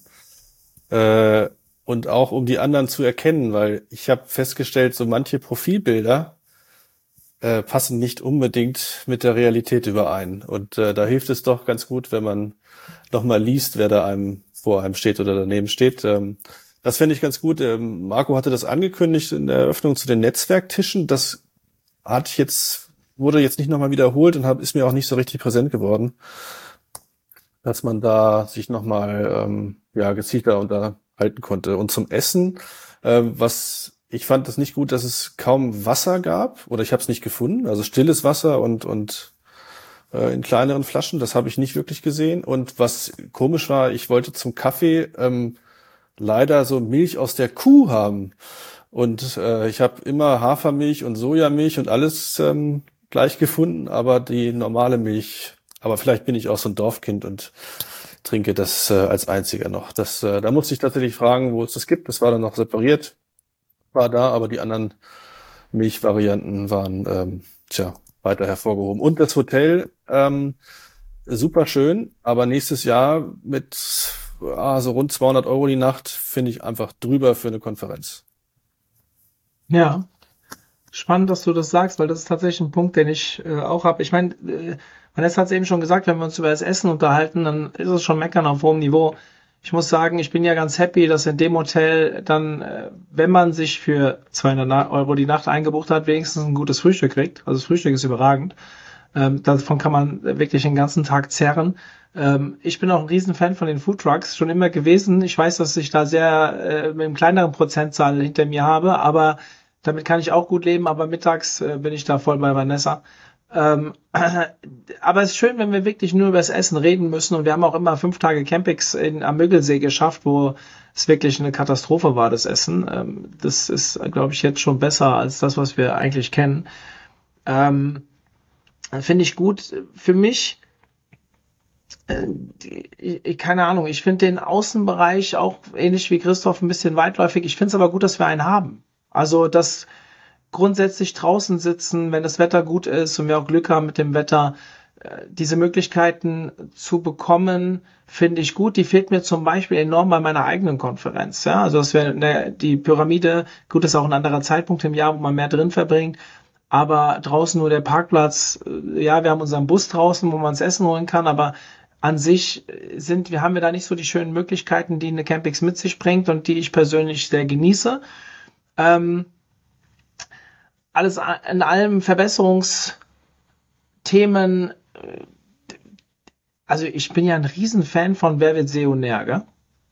und auch um die anderen zu erkennen, weil ich habe festgestellt, so manche Profilbilder passen nicht unbedingt mit der Realität überein. Und da hilft es doch ganz gut, wenn man nochmal liest, wer da einem vor einem steht oder daneben steht. Das fände ich ganz gut. Marco hatte das angekündigt in der Eröffnung zu den Netzwerktischen. Das wurde jetzt nicht nochmal wiederholt und ist mir auch nicht so richtig präsent geworden, dass man da sich nochmal gezielter unterhalten konnte. Und zum Essen, ich fand das nicht gut, dass es kaum Wasser gab, oder ich habe es nicht gefunden, also stilles Wasser und in kleineren Flaschen, das habe ich nicht wirklich gesehen. Und was komisch war, ich wollte zum Kaffee leider so Milch aus der Kuh haben. Und ich habe immer Hafermilch und Sojamilch und alles gleich gefunden, aber die normale Milch, aber vielleicht bin ich auch so ein Dorfkind und trinke das als einziger noch. Da musste ich tatsächlich fragen, wo es das gibt. Das war dann noch separiert, war da, aber die anderen Milchvarianten waren weiter hervorgehoben. Und das Hotel, super schön, aber nächstes Jahr mit so rund 200 € die Nacht finde ich einfach drüber für eine Konferenz. Ja. Spannend, dass du das sagst, weil das ist tatsächlich ein Punkt, den ich auch habe. Ich meine, Vanessa hat es eben schon gesagt, wenn wir uns über das Essen unterhalten, dann ist es schon Meckern auf hohem Niveau. Ich muss sagen, ich bin ja ganz happy, dass in dem Hotel dann, wenn man sich für 200 € die Nacht eingebucht hat, wenigstens ein gutes Frühstück kriegt. Also das Frühstück ist überragend. Davon kann man wirklich den ganzen Tag zehren. Ich bin auch ein Riesenfan von den Foodtrucks, schon immer gewesen. Ich weiß, dass ich da sehr mit einem kleineren Prozentzahl hinter mir habe, aber damit kann ich auch gut leben. Aber mittags bin ich da voll bei Vanessa. Aber es ist schön, wenn wir wirklich nur über das Essen reden müssen. Und wir haben auch immer 5 Tage Campings am Müggelsee geschafft, wo es wirklich eine Katastrophe war, das Essen. Das ist, glaube ich, jetzt schon besser als das, was wir eigentlich kennen. Finde ich gut. Für mich, keine Ahnung, ich finde den Außenbereich auch ähnlich wie Christoph ein bisschen weitläufig. Ich finde es aber gut, dass wir einen haben. Also, dass grundsätzlich draußen sitzen, wenn das Wetter gut ist und wir auch Glück haben mit dem Wetter, diese Möglichkeiten zu bekommen, finde ich gut. Die fehlt mir zum Beispiel enorm bei meiner eigenen Konferenz. Ja, also das wäre die Pyramide. Gut, ist auch ein anderer Zeitpunkt im Jahr, wo man mehr drin verbringt. Aber draußen nur der Parkplatz. Ja, wir haben unseren Bus draußen, wo man das Essen holen kann. Aber an sich haben wir da nicht so die schönen Möglichkeiten, die eine Campix mit sich bringt und die ich persönlich sehr genieße. Alles in allem Verbesserungsthemen. Also ich bin ja ein Riesenfan von Wer wird SEO-När, gell?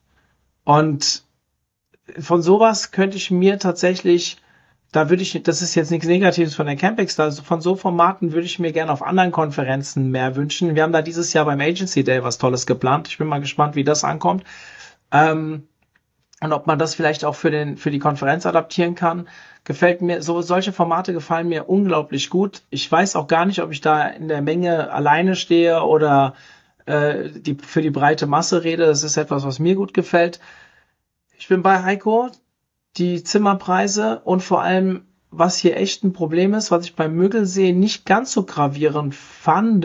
Und von sowas könnte ich mir tatsächlich, das ist jetzt nichts Negatives von der Campix, also von so Formaten würde ich mir gerne auf anderen Konferenzen mehr wünschen. Wir haben da dieses Jahr beim Agency Day was Tolles geplant. Ich bin mal gespannt, wie das ankommt. Und ob man das vielleicht auch für die Konferenz adaptieren kann. Gefällt mir, solche Formate gefallen mir unglaublich gut. Ich weiß auch gar nicht, ob ich da in der Menge alleine stehe oder für die breite Masse rede. Das ist etwas, was mir gut gefällt. Ich bin bei Heiko. Die Zimmerpreise und vor allem, was hier echt ein Problem ist, was ich beim Müggelsee nicht ganz so gravierend fand,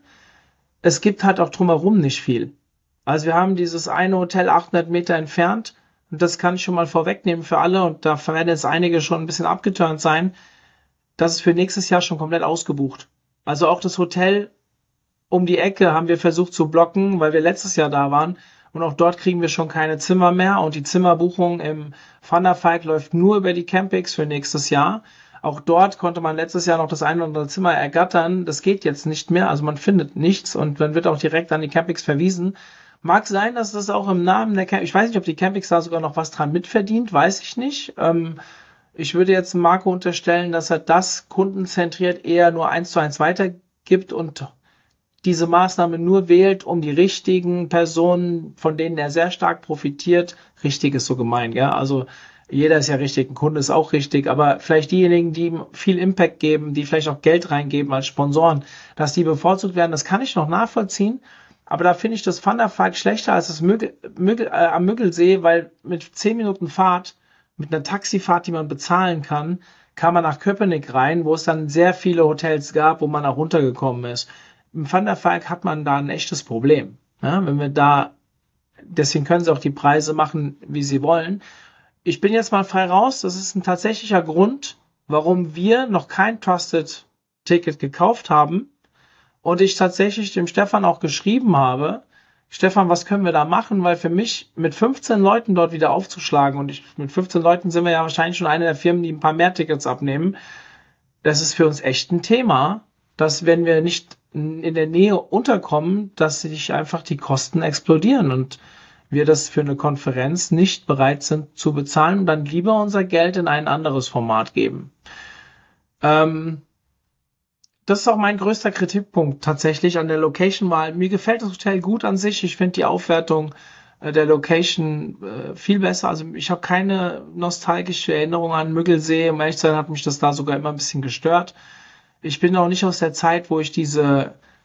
es gibt halt auch drumherum nicht viel. Also wir haben dieses eine Hotel 800 Meter entfernt und das kann ich schon mal vorwegnehmen für alle und da werden jetzt einige schon ein bisschen abgeturnt sein. Das ist für nächstes Jahr schon komplett ausgebucht. Also auch das Hotel um die Ecke haben wir versucht zu blocken, weil wir letztes Jahr da waren. Und auch dort kriegen wir schon keine Zimmer mehr. Und die Zimmerbuchung im Van der Valk läuft nur über die Campix für nächstes Jahr. Auch dort konnte man letztes Jahr noch das eine oder andere Zimmer ergattern. Das geht jetzt nicht mehr. Also man findet nichts und dann wird auch direkt an die Campix verwiesen. Mag sein, dass das auch im Namen der Campix, ich weiß nicht, ob die Campix da sogar noch was dran mitverdient, weiß ich nicht. Ich würde jetzt Marco unterstellen, dass er das kundenzentriert eher nur 1:1 weitergibt und diese Maßnahme nur wählt, um die richtigen Personen, von denen er sehr stark profitiert, richtig ist so gemeint, ja, also jeder ist ja richtig, ein Kunde ist auch richtig, aber vielleicht diejenigen, die ihm viel Impact geben, die vielleicht auch Geld reingeben als Sponsoren, dass die bevorzugt werden, das kann ich noch nachvollziehen, aber da finde ich das Van der Valk schlechter als das am Müggelsee, weil mit 10 Minuten Fahrt, mit einer Taxifahrt, die man bezahlen kann man nach Köpenick rein, wo es dann sehr viele Hotels gab, wo man auch runtergekommen ist. Im Van der Valk hat man da ein echtes Problem. Ja, wenn wir da, deswegen können sie auch die Preise machen, wie sie wollen. Ich bin jetzt mal frei raus. Das ist ein tatsächlicher Grund, warum wir noch kein Trusted Ticket gekauft haben. Und ich tatsächlich dem Stefan auch geschrieben habe, Stefan, was können wir da machen? Weil für mich mit 15 Leuten dort wieder aufzuschlagen und mit 15 Leuten sind wir ja wahrscheinlich schon eine der Firmen, die ein paar mehr Tickets abnehmen. Das ist für uns echt ein Thema, dass wenn wir nicht in der Nähe unterkommen, dass sich einfach die Kosten explodieren und wir das für eine Konferenz nicht bereit sind zu bezahlen und dann lieber unser Geld in ein anderes Format geben. Das ist auch mein größter Kritikpunkt tatsächlich an der Location-Wahl. Mir gefällt das Hotel gut an sich. Ich finde die Aufwertung der Location viel besser. Also ich habe keine nostalgische Erinnerung an Müggelsee. Um ehrlich zu sein, hat mich das da sogar immer ein bisschen gestört. Ich bin auch nicht aus der Zeit, wo ich dieses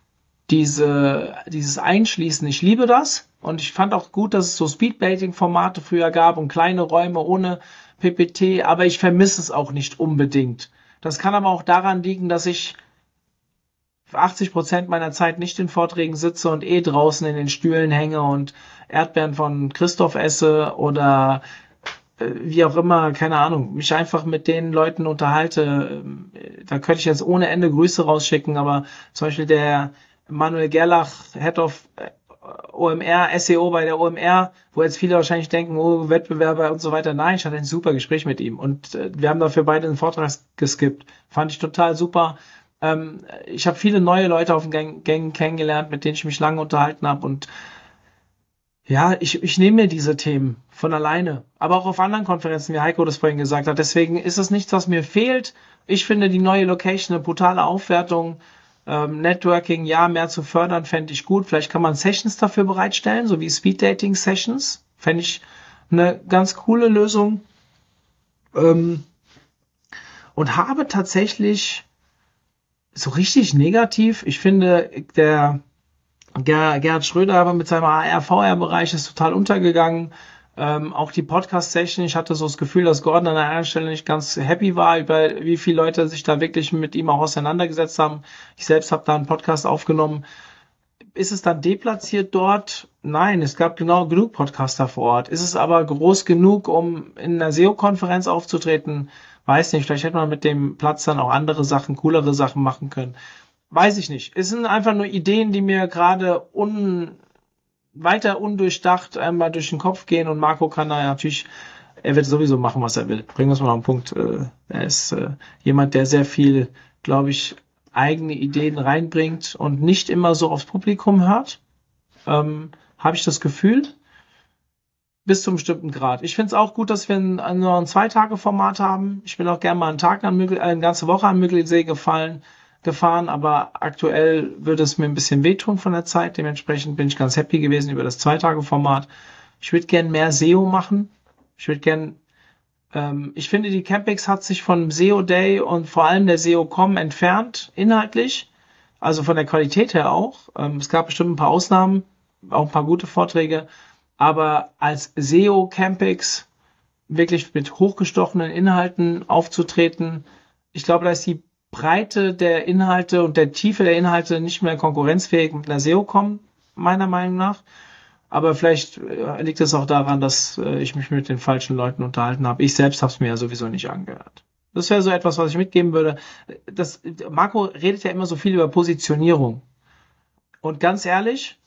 Einschließen, ich liebe das und ich fand auch gut, dass es so Speedbaiting-Formate früher gab und kleine Räume ohne PPT, aber ich vermisse es auch nicht unbedingt. Das kann aber auch daran liegen, dass ich 80% meiner Zeit nicht in Vorträgen sitze und draußen in den Stühlen hänge und Erdbeeren von Christoph esse oder wie auch immer, keine Ahnung, mich einfach mit den Leuten unterhalte. Da könnte ich jetzt ohne Ende Grüße rausschicken, aber zum Beispiel der Manuel Gerlach, Head of OMR, SEO bei der OMR, wo jetzt viele wahrscheinlich denken, oh, Wettbewerber und so weiter. Nein, ich hatte ein super Gespräch mit ihm und wir haben dafür beide einen Vortrag geskippt. Fand ich total super. Ich habe viele neue Leute auf den Gängen kennengelernt, mit denen ich mich lange unterhalten habe und ja, ich nehme mir diese Themen von alleine, aber auch auf anderen Konferenzen, wie Heiko das vorhin gesagt hat. Deswegen ist es nichts, was mir fehlt. Ich finde die neue Location eine brutale Aufwertung. Networking, ja, mehr zu fördern, fände ich gut. Vielleicht kann man Sessions dafür bereitstellen, so wie Speed-Dating-Sessions. Fände ich eine ganz coole Lösung. Und habe tatsächlich so richtig negativ, ich finde, der Gerhard Schröder aber mit seinem AR-VR-Bereich ist total untergegangen. Auch die Podcast-Session, ich hatte so das Gefühl, dass Gordon an einer Stelle nicht ganz happy war, über wie viele Leute sich da wirklich mit ihm auch auseinandergesetzt haben. Ich selbst habe da einen Podcast aufgenommen. Ist es dann deplatziert dort? Nein, es gab genau genug Podcaster vor Ort. Ist es aber groß genug, um in einer SEO-Konferenz aufzutreten? Weiß nicht, vielleicht hätte man mit dem Platz dann auch andere Sachen, coolere Sachen machen können. Weiß ich nicht. Es sind einfach nur Ideen, die mir gerade weiter undurchdacht einmal durch den Kopf gehen und Marco kann da ja natürlich, er wird sowieso machen, was er will. Bringen wir es mal auf den Punkt. Er ist jemand, der sehr viel, glaube ich, eigene Ideen reinbringt und nicht immer so aufs Publikum hört. Habe ich das Gefühl. Bis zu einem bestimmten Grad. Ich finde es auch gut, dass wir nur ein 2-Tage-Format haben. Ich bin auch gerne mal einen Tag eine ganze Woche an Müggelsee gefahren, aber aktuell würde es mir ein bisschen wehtun von der Zeit. Dementsprechend bin ich ganz happy gewesen über das 2-Tage-Format. Ich würde gern mehr SEO machen. Ich finde, die Campix hat sich von SEO Day und vor allem der SEO.com entfernt, inhaltlich. Also von der Qualität her auch. Es gab bestimmt ein paar Ausnahmen, auch ein paar gute Vorträge. Aber als SEO Campix wirklich mit hochgestochenen Inhalten aufzutreten, ich glaube, da ist die Breite der Inhalte und der Tiefe der Inhalte nicht mehr konkurrenzfähig mit einer SEO-Com, meiner Meinung nach. Aber vielleicht liegt es auch daran, dass ich mich mit den falschen Leuten unterhalten habe. Ich selbst habe es mir ja sowieso nicht angehört. Das wäre so etwas, was ich mitgeben würde. Marco redet ja immer so viel über Positionierung. Und ganz ehrlich,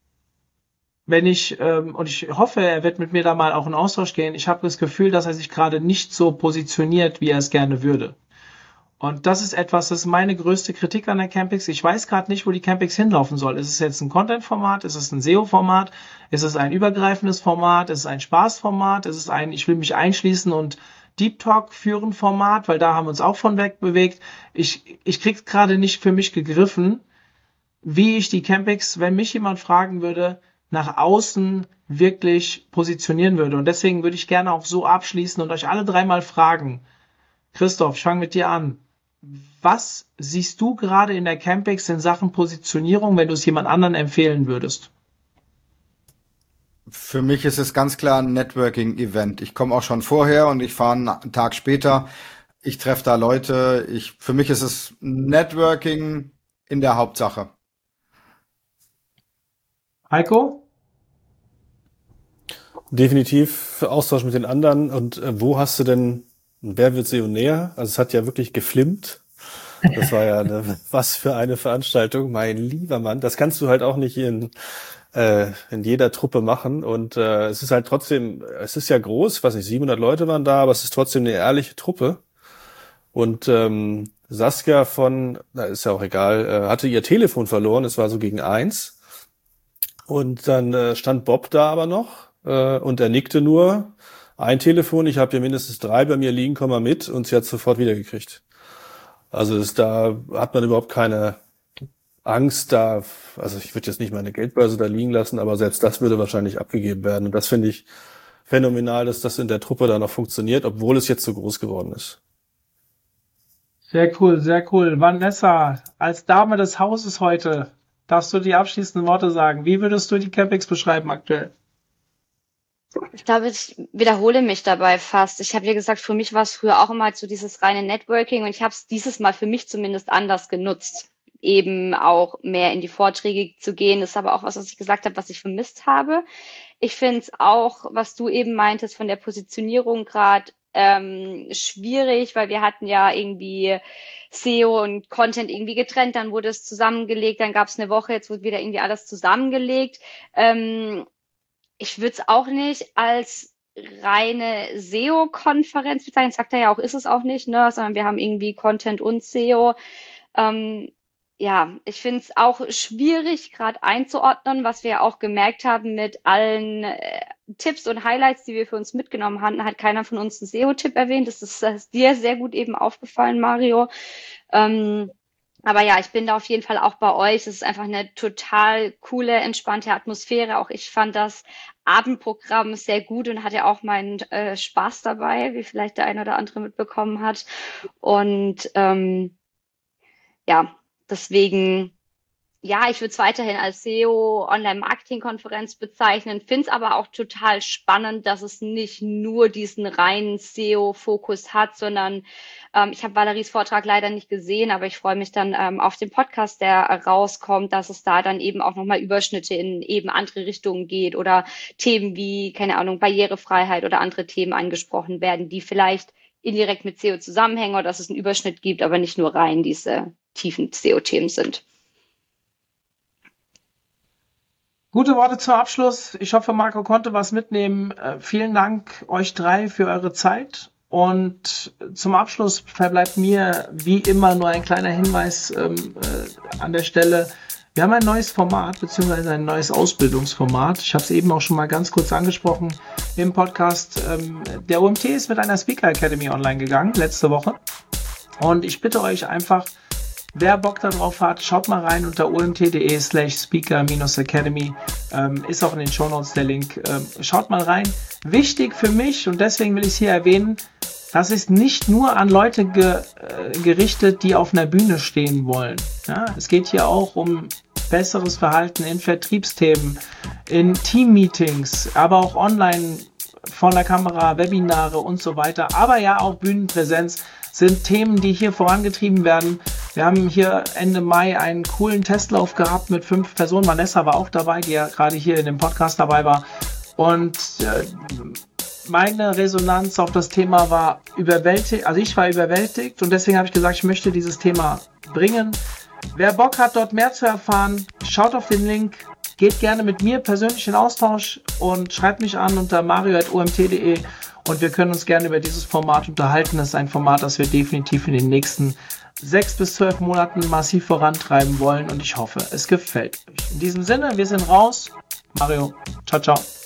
und ich hoffe, er wird mit mir da mal auch in Austausch gehen, ich habe das Gefühl, dass er sich gerade nicht so positioniert, wie er es gerne würde. Und das ist das ist meine größte Kritik an der Campix. Ich weiß gerade nicht, wo die Campix hinlaufen soll. Ist es jetzt ein Content-Format? Ist es ein SEO-Format? Ist es ein übergreifendes Format? Ist es ein Spaß-Format? Ist es ich will mich einschließen und Deep Talk führen Format? Weil da haben wir uns auch von weg bewegt. Ich krieg's gerade nicht für mich gegriffen, wie ich die Campix, wenn mich jemand fragen würde, nach außen wirklich positionieren würde. Und deswegen würde ich gerne auch so abschließen und euch alle 3 mal fragen. Christoph, ich fange mit dir an. Was siehst du gerade in der Campix in Sachen Positionierung, wenn du es jemand anderen empfehlen würdest? Für mich ist es ganz klar ein Networking-Event. Ich komme auch schon vorher und ich fahre einen Tag später. Ich treffe da Leute. Für mich ist es Networking in der Hauptsache. Heiko? Definitiv Austausch mit den anderen. Und wo hast du denn, wer wird näher? Also es hat ja wirklich geflimmt. Das war ja was für eine Veranstaltung, mein lieber Mann. Das kannst du halt auch nicht in jeder Truppe machen. Und es ist halt trotzdem, es ist ja groß, weiß nicht, 700 Leute waren da, aber es ist trotzdem eine ehrliche Truppe. Und Saskia ist ja auch egal, hatte ihr Telefon verloren, es war so gegen 1. Und dann stand Bob da aber noch und er nickte nur. Ein Telefon, ich habe hier mindestens 3 bei mir liegen, komm mal mit. Und sie hat sofort wiedergekriegt. Also da hat man überhaupt keine Angst da. Also ich würde jetzt nicht meine Geldbörse da liegen lassen, aber selbst das würde wahrscheinlich abgegeben werden. Und das finde ich phänomenal, dass das in der Truppe da noch funktioniert, obwohl es jetzt so groß geworden ist. Sehr cool, sehr cool. Vanessa, als Dame des Hauses heute, darfst du die abschließenden Worte sagen. Wie würdest du die Campix beschreiben aktuell? Ich glaube, ich wiederhole mich dabei fast. Ich habe ja gesagt, für mich war es früher auch immer so dieses reine Networking und ich habe es dieses Mal für mich zumindest anders genutzt, eben auch mehr in die Vorträge zu gehen. Das ist aber auch was ich gesagt habe, was ich vermisst habe. Ich finde es auch, was du eben meintest von der Positionierung gerade schwierig, weil wir hatten ja irgendwie SEO und Content irgendwie getrennt, dann wurde es zusammengelegt, dann gab es eine Woche, jetzt wurde wieder irgendwie alles zusammengelegt. Ich würde es auch nicht als reine SEO-Konferenz bezeichnen, sagt er ja auch, ist es auch nicht, ne, sondern wir haben irgendwie Content und SEO. Ja, ich finde es auch schwierig, gerade einzuordnen, was wir auch gemerkt haben mit allen Tipps und Highlights, die wir für uns mitgenommen hatten, hat keiner von uns einen SEO-Tipp erwähnt. Das ist dir sehr gut eben aufgefallen, Mario. Aber ja, ich bin da auf jeden Fall auch bei euch. Es ist einfach eine total coole, entspannte Atmosphäre. Auch ich fand das Abendprogramm sehr gut und hatte auch meinen Spaß dabei, wie vielleicht der eine oder andere mitbekommen hat. Und ja, deswegen, ja, ich würde es weiterhin als SEO-Online-Marketing-Konferenz bezeichnen, finde es aber auch total spannend, dass es nicht nur diesen reinen SEO-Fokus hat, sondern ich habe Valeries Vortrag leider nicht gesehen, aber ich freue mich dann auf den Podcast, der rauskommt, dass es da dann eben auch nochmal Überschnitte in eben andere Richtungen geht oder Themen wie, keine Ahnung, Barrierefreiheit oder andere Themen angesprochen werden, die vielleicht indirekt mit SEO zusammenhängen oder dass es einen Überschnitt gibt, aber nicht nur rein diese tiefen SEO-Themen sind. Gute Worte zum Abschluss. Ich hoffe, Marco konnte was mitnehmen. Vielen Dank euch drei für eure Zeit. Und zum Abschluss verbleibt mir wie immer nur ein kleiner Hinweis an der Stelle. Wir haben ein neues Format beziehungsweise ein neues Ausbildungsformat. Ich habe es eben auch schon mal ganz kurz angesprochen im Podcast. Der OMT ist mit einer Speaker Academy online gegangen letzte Woche. Und ich bitte euch einfach, wer Bock darauf hat, schaut mal rein unter omt.de/speaker-academy. Ist auch in den Shownotes der Link. Schaut mal rein. Wichtig für mich, und deswegen will ich es hier erwähnen, das ist nicht nur an Leute gerichtet, die auf einer Bühne stehen wollen. Ja, es geht hier auch um besseres Verhalten in Vertriebsthemen, in Teammeetings, aber auch online vor der Kamera, Webinare und so weiter. Aber ja, auch Bühnenpräsenz sind Themen, die hier vorangetrieben werden. Wir haben hier Ende Mai einen coolen Testlauf gehabt mit 5 Personen. Vanessa war auch dabei, die ja gerade hier in dem Podcast dabei war. Und meine Resonanz auf das Thema war überwältigt. Also ich war überwältigt und deswegen habe ich gesagt, ich möchte dieses Thema bringen. Wer Bock hat, dort mehr zu erfahren, schaut auf den Link. Geht gerne mit mir persönlich in Austausch und schreibt mich an unter mario@omt.de und wir können uns gerne über dieses Format unterhalten. Das ist ein Format, das wir definitiv in den nächsten 6 bis 12 Monaten massiv vorantreiben wollen und ich hoffe, es gefällt euch. In diesem Sinne, wir sind raus. Mario, ciao, ciao.